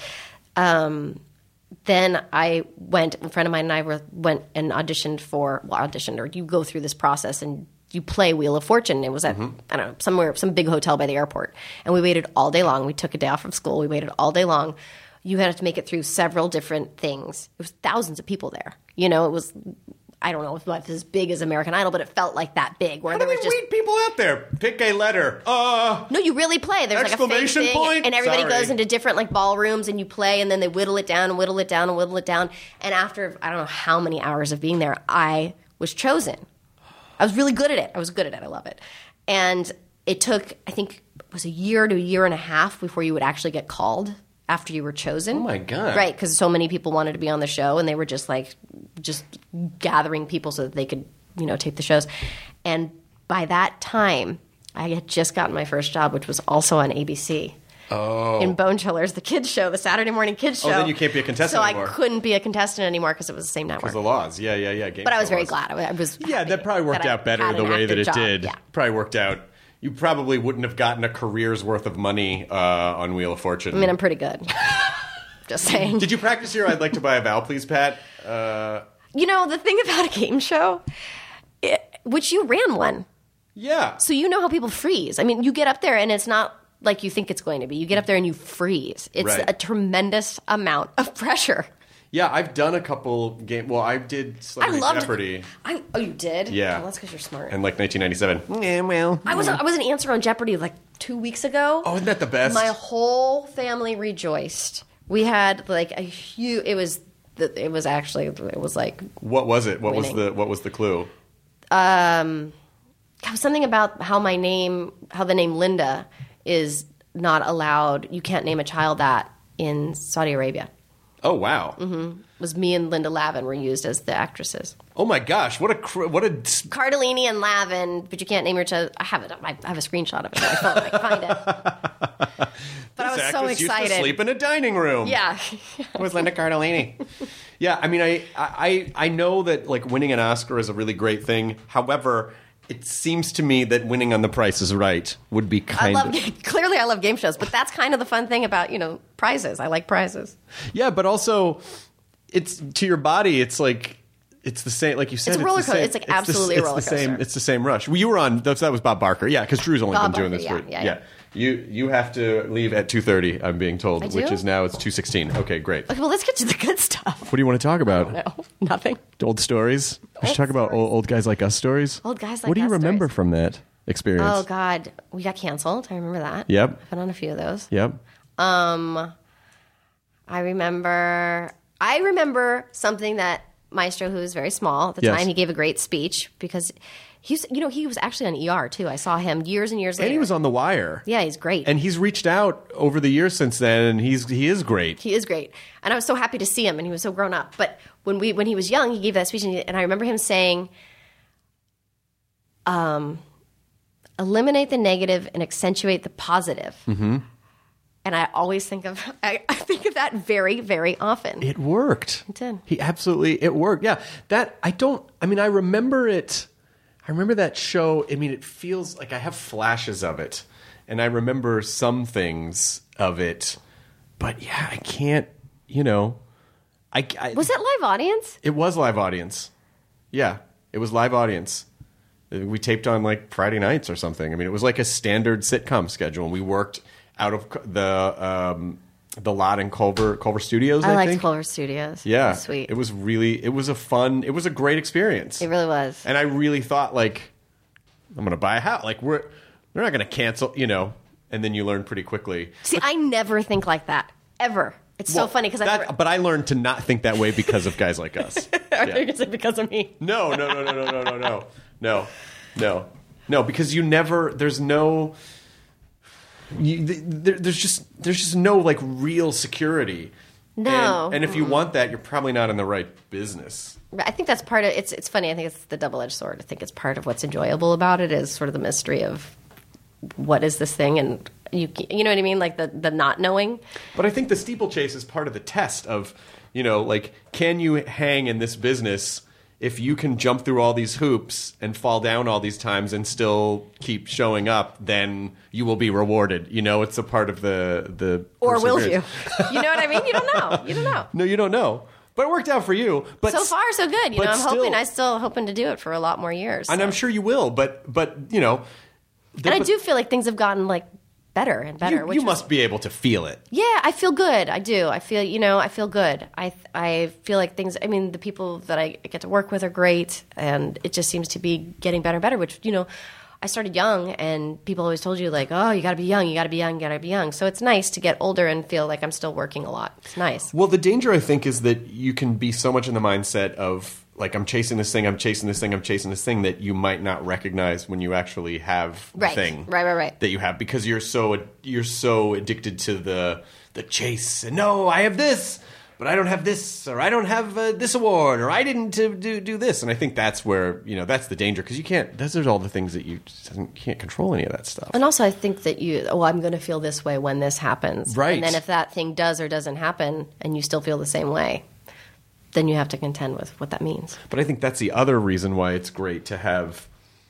then a friend of mine and I went and auditioned, or you go through this process and you play Wheel of Fortune. It was at, I don't know, somewhere, some big hotel by the airport. And we waited all day long. We took a day off from school. We waited all day long. You had to make it through several different things. It was thousands of people there. It was I don't know if it's as big as American Idol, but it felt like that big. Where How do there they was just weed people out there? Pick a letter. no, you really play. There's like a fake Exclamation thing, point? and everybody Sorry. goes into different like ballrooms, and you play, and then they whittle it down and whittle it down and whittle it down. And after I don't know how many hours of being there, I was chosen. I was really good at it. I love it. And it took, I think, it was a year to a year and a half before you would actually get called after you were chosen. Oh my God. Right, because so many people wanted to be on the show, and they were just gathering people so that they could, tape the shows. And by that time, I had just gotten my first job, which was also on ABC. Oh. In Bone Chillers, the kids show, the Saturday morning kids show. Oh, then you can't be a contestant anymore. So I couldn't be a contestant anymore because it was the same network. Because the laws. Yeah. Game But I show was very laws. glad. I was Yeah, happy that probably worked that I out better had the an way that it active job. did. Yeah. Probably worked out. You probably wouldn't have gotten a career's worth of money on Wheel of Fortune. I mean, I'm pretty good. Just saying. Did you practice your I'd like to buy a vowel, please, Pat? The thing about a game show, which you ran one. Yeah. So you know how people freeze. I mean, you get up there and it's not like you think it's going to be. You get up there and you freeze. It's Right. a tremendous amount of pressure. Yeah, I've done a couple games. Well, I did Celebrity Jeopardy. Oh, you did? Yeah. Well, that's because you're smart. And like 1997. Yeah, well. I was an answer on Jeopardy like 2 weeks ago. Oh, isn't that the best? My whole family rejoiced. We had like a huge. It was like What was it? What was the clue? something about how the name Linda is not allowed. You can't name a child that in Saudi Arabia. Oh, wow. Mm-hmm. It was me and Linda Lavin were used as the actresses. Oh my gosh, what a Cardellini and Lavin, but you can't name your child. I have it. I have a screenshot of it on my phone. I can find it. But I was so excited. Used to sleep in a dining room. Yeah. It was Linda Cardellini. Yeah, I mean, I know that like winning an Oscar is a really great thing. However, it seems to me that winning on The Price is Right would be Clearly, I love game shows, but that's kind of the fun thing about prizes. I like prizes. Yeah, but also, it's to your body. It's like it's the same. Like you said, it's a roller coaster. It's like absolutely a roller coaster. It's the same rush. Well, you were on. That was Bob Barker. Yeah, because Drew's only been doing this for. Yeah. You have to leave at 2:30. I'm being told, which is now it's 2:16. Okay, great. Okay, well, let's get to the good stuff. What do you want to talk about? No, nothing. Old stories. We should talk about old guys like us stories. Old guys like us. What do you remember stories. from that experience? Oh God, we got canceled. I remember that. Yep. I've been on a few of those. Yep. I remember something that Maestro, who was very small at the time, he gave a great speech because he was actually on ER too. I saw him years and years later. And he was on The Wire. Yeah, he's great. And he's reached out over the years since then, and he is great. He is great. And I was so happy to see him, and he was so grown up. But when he was young, he gave that speech, and I remember him saying, eliminate the negative and accentuate the positive. Mm-hmm. And I always think of I think of that very, very often. It worked. It did. It worked. Yeah. I remember it. I remember that show. I mean, it feels like I have flashes of it. And I remember some things of it. But yeah, I can't, Was it live audience? It was live audience. Yeah. It was live audience. We taped on like Friday nights or something. I mean, it was like a standard sitcom schedule. And we worked out of the lot in Culver Studios, I think. Liked Culver Studios. Yeah. It was sweet. It was a great experience. It really was. And I really thought, like, I'm going to buy a house. Like, they're not going to cancel, and then you learn pretty quickly. See, I never think like that, ever. It's so funny because But I learned to not think that way because of guys like us. I think it's because of me. No, because you never, there's no... there's just no like real security. No. And if you want that, you're probably not in the right business. I think that's part of it's funny. I think it's the double-edged sword. I think it's part of what's enjoyable about it is sort of the mystery of what is this thing, and you know what I mean, like the not knowing. But I think the steeplechase is part of the test of, like, can you hang in this business if you can jump through all these hoops and fall down all these times and still keep showing up, then you will be rewarded. It's a part of the or will you? You know what I mean? You don't know. No, you don't know. But it worked out for you. But so far, so good. I'm still hoping to do it for a lot more years. And so. I'm sure you will. But And I do feel like things have gotten like better and better. You must be able to feel it. Yeah, I feel good. I do. I feel good. I feel like things, I mean, the people that I get to work with are great, and it just seems to be getting better and better, which, I started young, and people always told you, like, oh, you got to be young, you got to be young, you got to be young. So it's nice to get older and feel like I'm still working a lot. It's nice. Well, the danger, I think, is that you can be so much in the mindset of, like, I'm chasing this thing, I'm chasing this thing, I'm chasing this thing, that you might not recognize when you actually have the thing. Right. That you have, because you're so addicted to the chase. And no, I have this, but I don't have this, or I don't have this award, or I didn't do this. And I think that's where, that's the danger, because you can't, those are all the things that you can't control any of that stuff. And also I think that I'm going to feel this way when this happens. Right. And then if that thing does or doesn't happen, and you still feel the same way, then you have to contend with what that means. But I think that's the other reason why it's great to have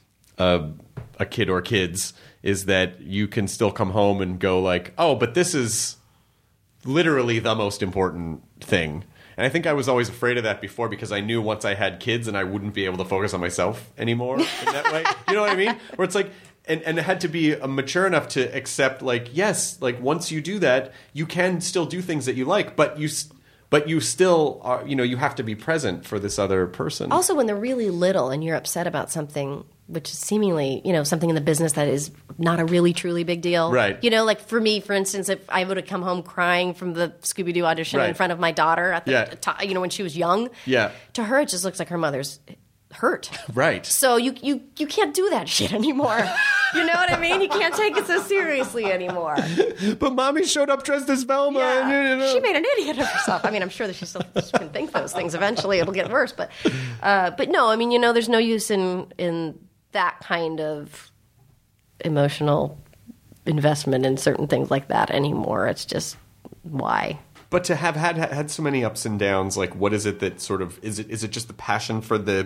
a kid or kids, is that you can still come home and go like, oh, but this is literally the most important thing. And I think I was always afraid of that before, because I knew once I had kids and I wouldn't be able to focus on myself anymore in that way. You know what I mean? Where it's like, and it had to be mature enough to accept, like, yes, like, once you do that, you can still do things that you like, but you still are, you have to be present for this other person. Also, when they're really little and you're upset about something, which is seemingly, something in the business that is not a really, truly big deal. Right. Like for me, for instance, if I would have come home crying from the Scooby-Doo audition in front of my daughter at the when she was young, to her it just looks like her mother's hurt. Right. So you can't do that shit anymore. You know what I mean? You can't take it so seriously anymore. But Mommy showed up dressed as Velma. Yeah. And, She made an idiot of herself. I mean, I'm sure that she still can think those things. Eventually it'll get worse. But no, I mean, there's no use in that kind of emotional investment in certain things like that anymore. It's just, why? But to have had so many ups and downs, like, what is it that sort of is it just the passion for the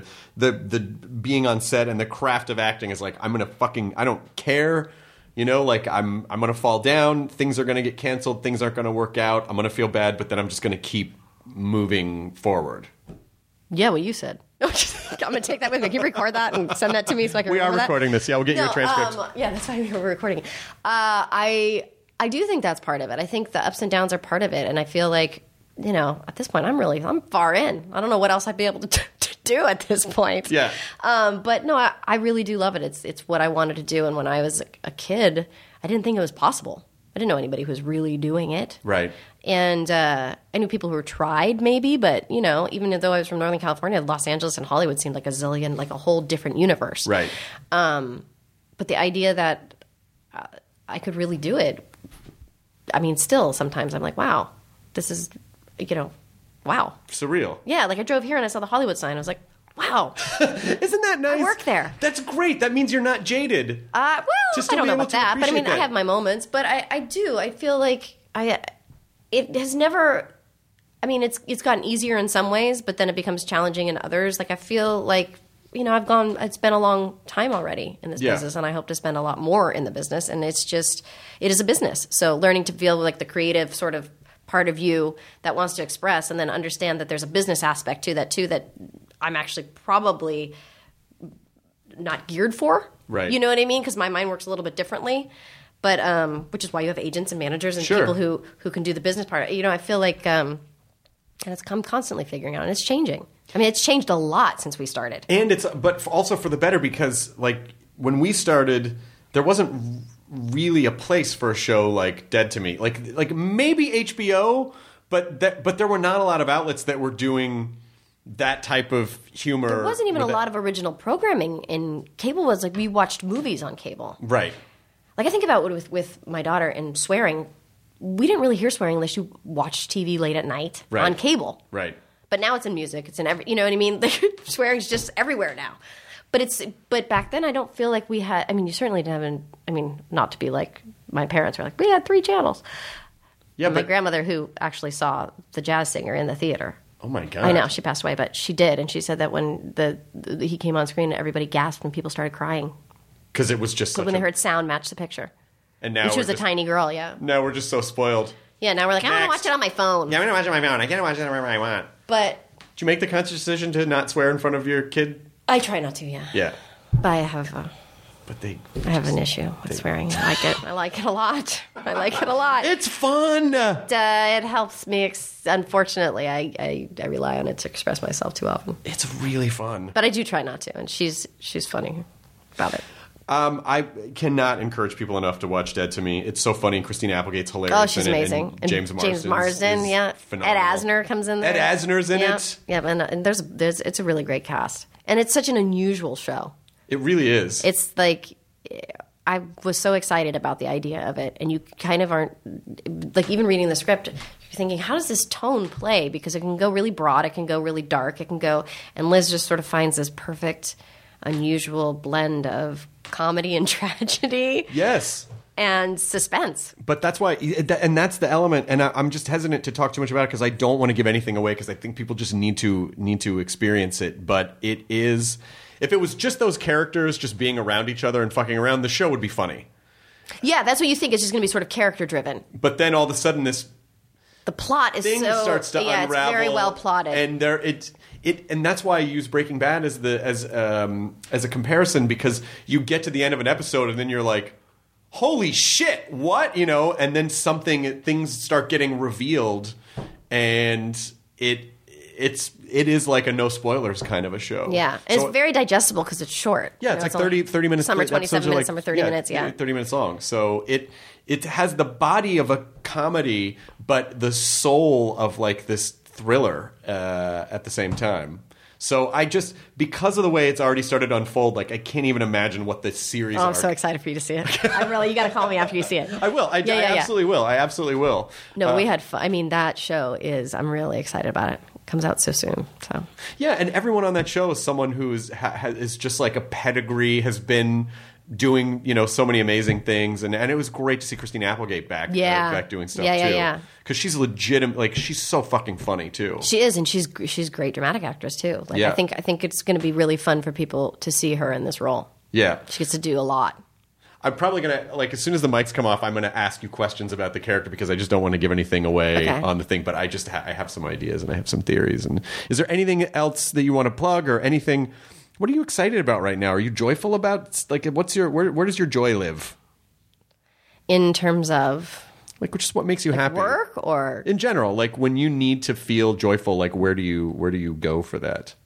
being on set and the craft of acting is like, I don't care, like I'm gonna fall down, things are gonna get canceled, things aren't gonna work out, I'm gonna feel bad, but then I'm just gonna keep moving forward. Yeah, what you said. I'm going to take that with me. Can you record that and send that to me so I can remember that? We are recording this. Yeah, we'll get you a transcript. Yeah, that's why we were recording. I do think that's part of it. I think the ups and downs are part of it. And I feel like, at this point, I'm far in. I don't know what else I'd be able to do at this point. Yeah. But no, I really do love it. It's what I wanted to do. And when I was a kid, I didn't think it was possible. I didn't know anybody who was really doing it. Right. And I knew people who were tried maybe, but, even though I was from Northern California, Los Angeles and Hollywood seemed like a whole different universe. Right. But the idea that I could really do it, I mean, still sometimes I'm like, wow, this is, wow. Surreal. Yeah, like I drove here and I saw the Hollywood sign. I was like, wow. Isn't that nice? I work there. That's great. That means you're not jaded. I don't know about that, but I mean, I have my moments. But I do. I feel like it has never. I mean, it's gotten easier in some ways, but then it becomes challenging in others. Like I feel like it's been a long time already in this business, and I hope to spend a lot more in the business. And it is a business. So learning to feel like the creative sort of part of you that wants to express, and then understand that there's a business aspect to that too, that I'm actually probably not geared for. Right. You know what I mean? Because my mind works a little bit differently. But which is why you have agents and managers and people who can do the business part. I feel like and I'm constantly figuring out, and it's changing. I mean, it's changed a lot since we started. And but also for the better, because like when we started, there wasn't really a place for a show like Dead to Me. Like maybe HBO, but there were not a lot of outlets that were doing that type of humor. There wasn't even a lot of original programming in cable. Was like we watched movies on cable. Right. Like I think about with my daughter and swearing. We didn't really hear swearing unless you watched TV late at night on cable. Right. But now it's in music. It's in every. You know what I mean? Swearing's just everywhere now. But back then I don't feel like we had. I mean, you certainly didn't have. Not to be like my parents were like, we had 3 channels. Yeah. My grandmother, who actually saw The Jazz Singer in the theater. Oh my God. I know, she passed away, but she did, and she said that when he came on screen, everybody gasped and people started crying. Because it was just when they heard sound match the picture. And now she was a tiny girl, yeah. Now we're just so spoiled. Yeah, now we're like, I want to watch it on my phone. Yeah, I want to watch it on my phone. I can't watch it wherever I want. But did you make the conscious decision to not swear in front of your kid? I try not to, yeah. Yeah. But I have But they... I have an issue with swearing. I like it. I like it a lot. I like it a lot. It's fun! It helps me. Unfortunately, I rely on it to express myself too often. It's really fun. But I do try not to, and she's funny about it. I cannot encourage people enough to watch Dead to Me. It's so funny. Christina Applegate's hilarious. Oh, she's amazing. And James Marsden, yeah. phenomenal. Ed Asner comes in there. Ed Asner's in it. Yeah, and it's a really great cast, and it's such an unusual show. It really is. It's like I was so excited about the idea of it, and you kind of aren't like even reading the script. You're thinking, how does this tone play? Because it can go really broad, it can go really dark, it can go, and Liz just sort of finds this perfect, unusual blend of comedy and tragedy. Yes. And suspense. But that's why, and that's the element, and I'm just hesitant to talk too much about it because I don't want to give anything away because I think people just need to experience it. But it is, if it was just those characters just being around each other and fucking around, the show would be funny. Yeah, that's what you think. It's just going to be sort of character driven. But then all of a sudden the plot is thing starts to unravel. It's very well plotted. And and that's why I use Breaking Bad as a comparison, because you get to the end of an episode and then you're like, holy shit, what? You know, and then things start getting revealed, and it is like a no spoilers kind of a show. Yeah, and it's very digestible because it's short. Yeah, it's like 30 minutes. Some are 27 minutes, some are 30 minutes. Yeah, 30 minutes long. So it has the body of a comedy, but the soul of like this thriller at the same time. So because of the way it's already started to unfold, like I can't even imagine what the series. I'm so excited for you to see it. You got to call me after you see it. I will. I absolutely will. I absolutely will. No, we had fun. I mean, that show I'm really excited about it. Comes out so soon. So yeah, and everyone on that show is someone who is just like a pedigree, has been doing so many amazing things, and it was great to see Christina Applegate back doing stuff too. Yeah. Because she's legitimate, like she's so fucking funny too. She is, and she's a great dramatic actress too. Like I think it's going to be really fun for people to see her in this role. Yeah, she gets to do a lot. I'm probably going to, like, as soon as the mics come off, I'm going to ask you questions about the character because I just don't want to give anything away on the thing. But I just I have some ideas and I have some theories. And is there anything else that you want to plug or anything? What are you excited about right now? Are you joyful about, like, where does your joy live? In terms of? Like, just what makes you happy? Work or? In general, like, when you need to feel joyful, like, where do you go for that?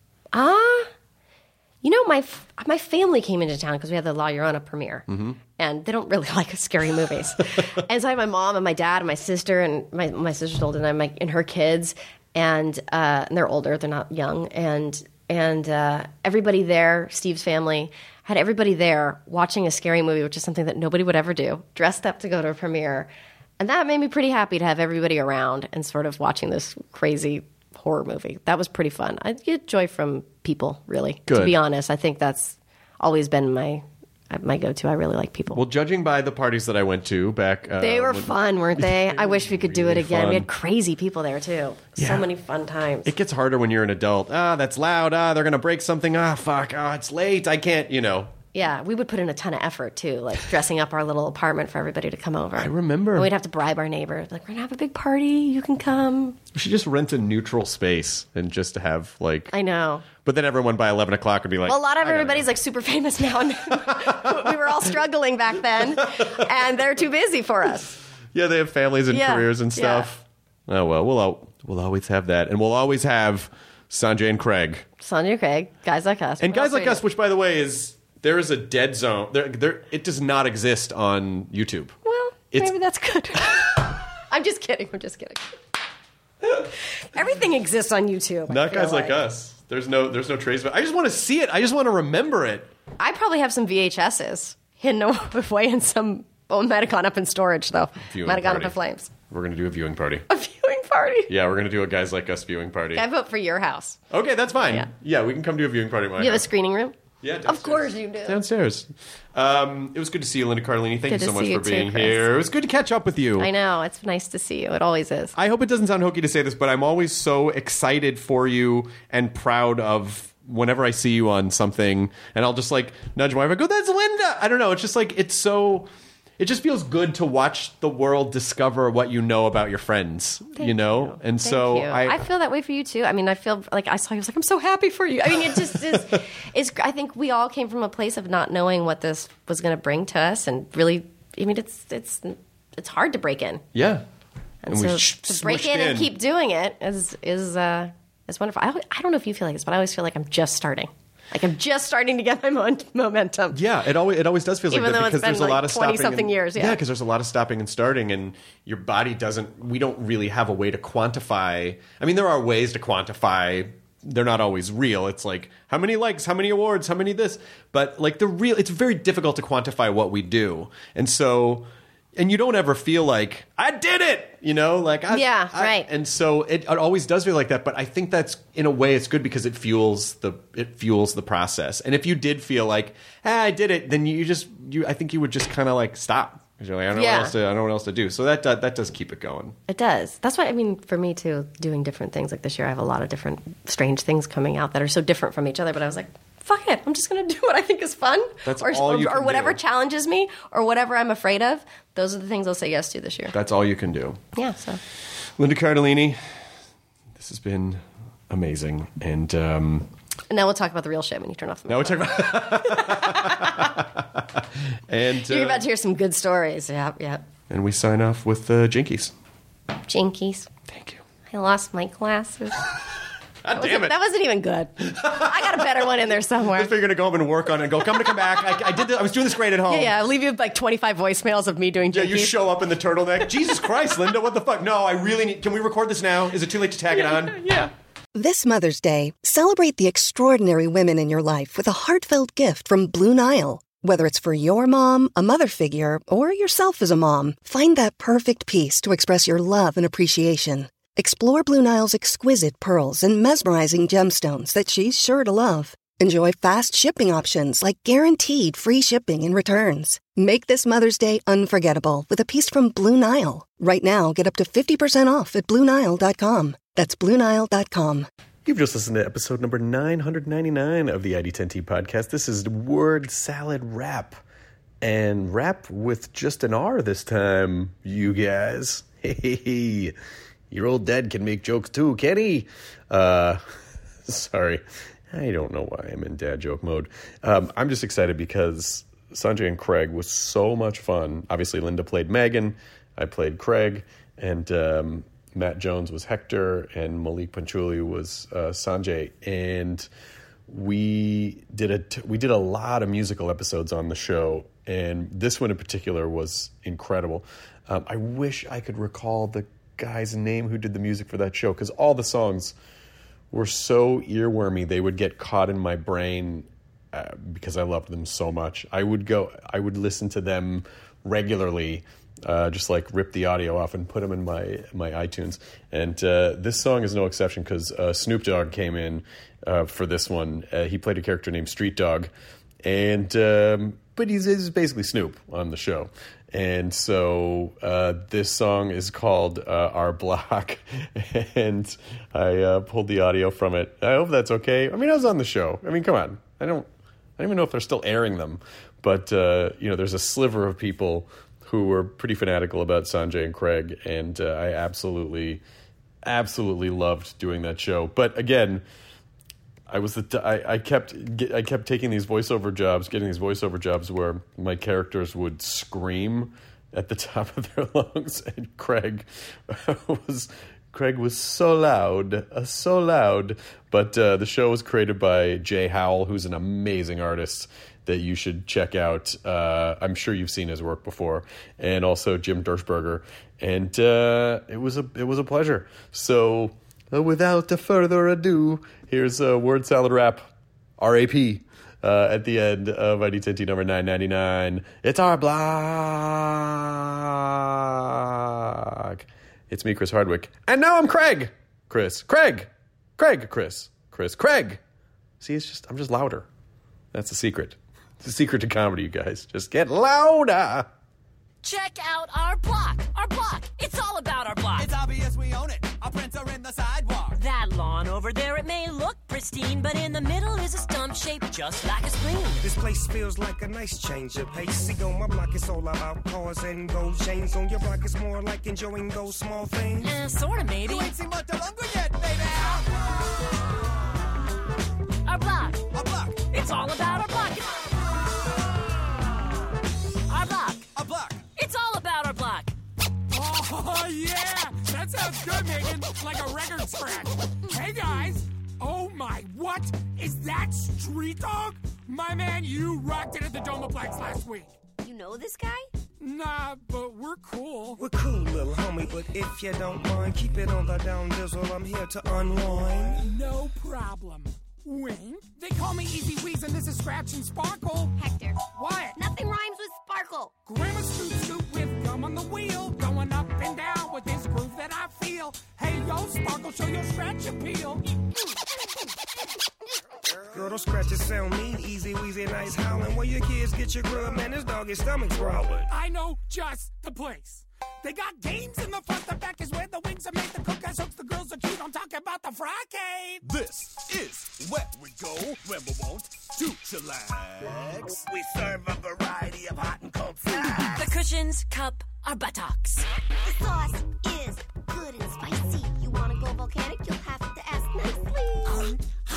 My family came into town because we had the La Llorona premiere, and they don't really like scary movies. And so I have my mom and my dad and my sister, and my sister's older than I'm, and her kids, and they're older, they're not young, and everybody there, Steve's family, had everybody there watching a scary movie, which is something that nobody would ever do, dressed up to go to a premiere, and that made me pretty happy to have everybody around and sort of watching this crazy horror movie. That was pretty fun. I get joy from people, really. Good. To be honest, I think that's always been my go-to. I really like people. Well, judging by the parties that I went to back... they were fun, weren't they? I wish we could do it again. Fun. We had crazy people there, too. Yeah. So many fun times. It gets harder when you're an adult. That's loud. They're going to break something. Fuck. It's late. I can't, Yeah, we would put in a ton of effort, too, like dressing up our little apartment for everybody to come over. I remember. And we'd have to bribe our neighbor. Like, we're going to have a big party. You can come. We should just rent a neutral space and just have, like... I know. But then everyone by 11 o'clock would be like... Well, a lot of everybody's, like, super famous now. And we were all struggling back then, and they're too busy for us. Yeah, they have families and careers and stuff. Yeah. Oh, well, we'll always have that. And we'll always have Sanjay and Craig. Sanjay and Craig, Guys Like Us. And Guys Like Us, which, by the way, is... There is a dead zone. It does not exist on YouTube. Well, maybe that's good. I'm just kidding. Everything exists on YouTube. Not Guys Like Us. There's no trace. I just want to see it. I just want to remember it. I probably have some VHSs hidden away in some. Oh, might have gone up in storage though. Might have gone up in flames. We're gonna do a viewing party. A viewing party. Yeah, we're gonna do a Guys Like Us viewing party. I vote for your house. Okay, that's fine. Yeah, we can come do a viewing party at my house. You have a screening room? Yeah, downstairs. Of course you do. Downstairs. It was good to see you, Linda Carlini. Thank you so much for being here. It was good to catch up with you. I know. It's nice to see you. It always is. I hope it doesn't sound hokey to say this, but I'm always so excited for you and proud of whenever I see you on something, and I'll just like nudge my wife. I go, "That's Linda." I don't know. It's just like it's so. it just feels good to watch the world discover what you know about your friends, you know? And so I feel that way for you too. I mean, I feel like I saw you, I was like, I'm so happy for you. I mean, it just is, I think we all came from a place of not knowing what this was going to bring to us. And really, I mean, it's hard to break in. Yeah. And so to break in and keep doing it is wonderful. I don't know if you feel like this, but I always feel like I'm just starting. Like I'm just starting to get my momentum. Yeah, it always does feel like that because there's a lot of stopping. 20-something years, yeah, because there's a lot of stopping and starting, and your body doesn't. We don't really have a way to quantify. I mean, there are ways to quantify. They're not always real. It's like how many likes, how many awards, how many this. But like it's very difficult to quantify what we do, and so. And you don't ever feel like, I did it, you know? Like right. And so it always does feel like that, but I think that's, in a way, it's good because it fuels the process. And if you did feel like, I did it, then I think you would just kind of like stop. You're like, I don't know what else to do. So that does keep it going. It does. That's why, I mean, for me too, doing different things. Like this year, I have a lot of different strange things coming out that are so different from each other, but I was like, fuck it. I'm just going to do what I think is fun. That's all you can or whatever do. Challenges me or whatever I'm afraid of. Those are the things I'll say yes to this year. That's all you can do. Yeah. So, Linda Cardellini, this has been amazing. And now we'll talk about the real shit when you turn off the mic. Now we'll talk about... And you're about to hear some good stories. Yeah. And we sign off with Jinkies. Jinkies. Thank you. I lost my glasses. God damn it. That wasn't even good. I got a better one in there somewhere. I was going to go home and work on it and go, come back. I was doing this great at home. Yeah, I'll leave you with like 25 voicemails of me doing Jinkies. Yeah, you show up in the turtleneck. Jesus Christ, Linda, what the fuck? No, I really need... Can we record this now? Is it too late to tag it on? Yeah. This Mother's Day, celebrate the extraordinary women in your life with a heartfelt gift from Blue Nile. Whether it's for your mom, a mother figure, or yourself as a mom, find that perfect piece to express your love and appreciation. Explore Blue Nile's exquisite pearls and mesmerizing gemstones that she's sure to love. Enjoy fast shipping options like guaranteed free shipping and returns. Make this Mother's Day unforgettable with a piece from Blue Nile. Right now, get up to 50% off at BlueNile.com. That's BlueNile.com. You've just listened to episode number 999 of the ID10T podcast. This is Word Salad Rap. And rap with just an R this time, you guys. Hey. Your old dad can make jokes too, can he? Sorry. I don't know why I'm in dad joke mode. I'm just excited because Sanjay and Craig was so much fun. Obviously, Linda played Megan. I played Craig. And Matt Jones was Hector. And Malik Panchuli was Sanjay. And we did a lot of musical episodes on the show. And this one in particular was incredible. I wish I could recall the guy's name who did the music for that show, because all the songs were so earwormy they would get caught in my brain because I loved them so much. I would listen to them regularly, just like rip the audio off and put them in my iTunes. And this song is no exception because Snoop Dogg came in for this one. He played a character named Street Dog, and but he's basically Snoop on the show. And so this song is called Our Block, and I pulled the audio from it. I hope that's okay. I mean, I was on the show. I mean, come on. I don't even know if they're still airing them, but there's a sliver of people who were pretty fanatical about Sanjay and Craig, and I absolutely loved doing that show. But again, I kept taking these voiceover jobs, where my characters would scream at the top of their lungs, and Craig was so loud. But the show was created by Jay Howell, who's an amazing artist that you should check out. I'm sure you've seen his work before, and also Jim Dershberger, and it was a pleasure. So without further ado, here's a Word Salad Rap, R.A.P., at the end of ID10T number 999. It's Our Block. It's me, Chris Hardwick. And now I'm Craig. Chris. Craig. Chris. Craig. See, I'm just louder. That's the secret. It's the secret to comedy, you guys. Just get louder. Check out our block. Our block. It's all about our block. It's obvious we own it. Our prints are in the sidewalk. That lawn over there, it may look pretty pristine, but in the middle is a stump shaped just like a spleen. This place feels like a nice change of pace. See, on my block, it's all about cars and gold chains. On your block, it's more like enjoying those small things. Sorta, maybe. You ain't seen much longer yet, baby. Our block. Our block. It's all about our block. Our block. Our block. It's all about our block. Oh, yeah! That sounds good, Megan. Like a record scratch. Hey, guys. Oh, my. What? Is that Street Dog? My man, you rocked it at the Domoplex last week. You know this guy? Nah, but we're cool. We're cool, little homie, but if you don't mind, keep it on the down dizzle. I'm here to unwind. No problem. Wing. They call me Easy Weez, and this is Scratch and Sparkle. Hector. What? Nothing rhymes with sparkle. Grandma scoot with gum on the wheel, going up and down with this groove that I feel. Hey, yo, Sparkle, show your scratch appeal. Girl, don't scratch it, sound mean. Easy, Weezy, nice howling. Where your kids get your grub, man, this doggy's stomach's growling. I know just the place. They got games in the front, the back is where the wings are made. The cook guys hooks, the girls are cute. I'm talking about the Frycade. This is where we go when we want to chillax. We serve a variety of hot and cold snacks. The cushions cup our buttocks. The sauce is good and spicy. You wanna go volcanic? You'll have to ask nicely.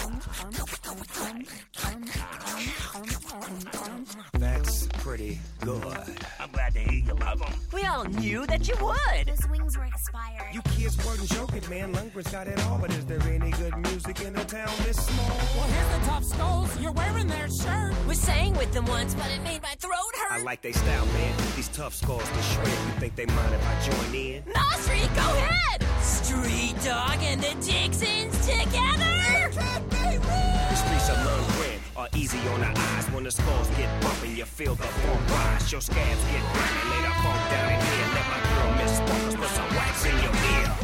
That's pretty good. I'm glad to hear you love them. We all knew that you would. Those wings were expired. You kids weren't joking, man. Lundgren's got it all, but is there any good music in a town this small? Well, here's the Tough Skulls. You're wearing their shirt. We sang with them once, but it made my throat hurt. I like they style, man. These tough skulls to shred. You think they mind if I join in? Nah, Street, go ahead. Street Dog and the Dixons together. The streets of Lundgren are easy on the eyes. When the skulls get bumping, you feel the funk rise. Your scabs get grimy, lay the funk down in here. Let my girl Miss Sparkles put some wax in your ear.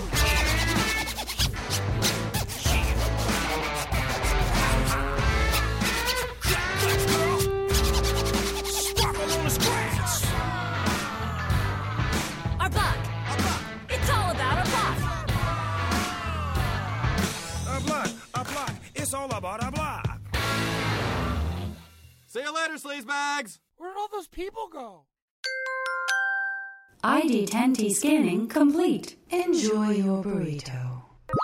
Sparkle on the scratch. Our block. It's all about our block. Our block. It's all about our block. See you later, sleazebags. Where'd all those people go? ID10T scanning complete. Enjoy your burrito.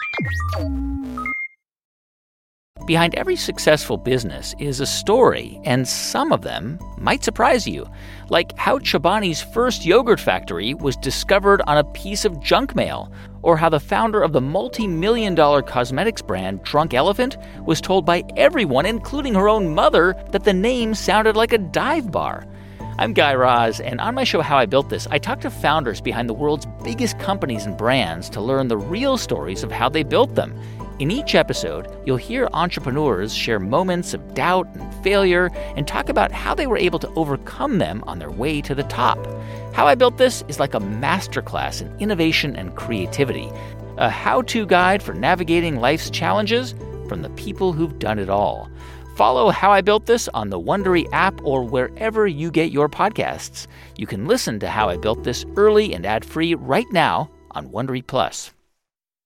Behind every successful business is a story, and some of them might surprise you. Like how Chobani's first yogurt factory was discovered on a piece of junk mail, or how the founder of the multi-million-dollar cosmetics brand Drunk Elephant was told by everyone, including her own mother, that the name sounded like a dive bar. I'm Guy Raz, and on my show How I Built This, I talk to founders behind the world's biggest companies and brands to learn the real stories of how they built them. In each episode, you'll hear entrepreneurs share moments of doubt and failure and talk about how they were able to overcome them on their way to the top. How I Built This is like a masterclass in innovation and creativity, a how-to guide for navigating life's challenges from the people who've done it all. Follow How I Built This on the Wondery app or wherever you get your podcasts. You can listen to How I Built This early and ad-free right now on Wondery Plus.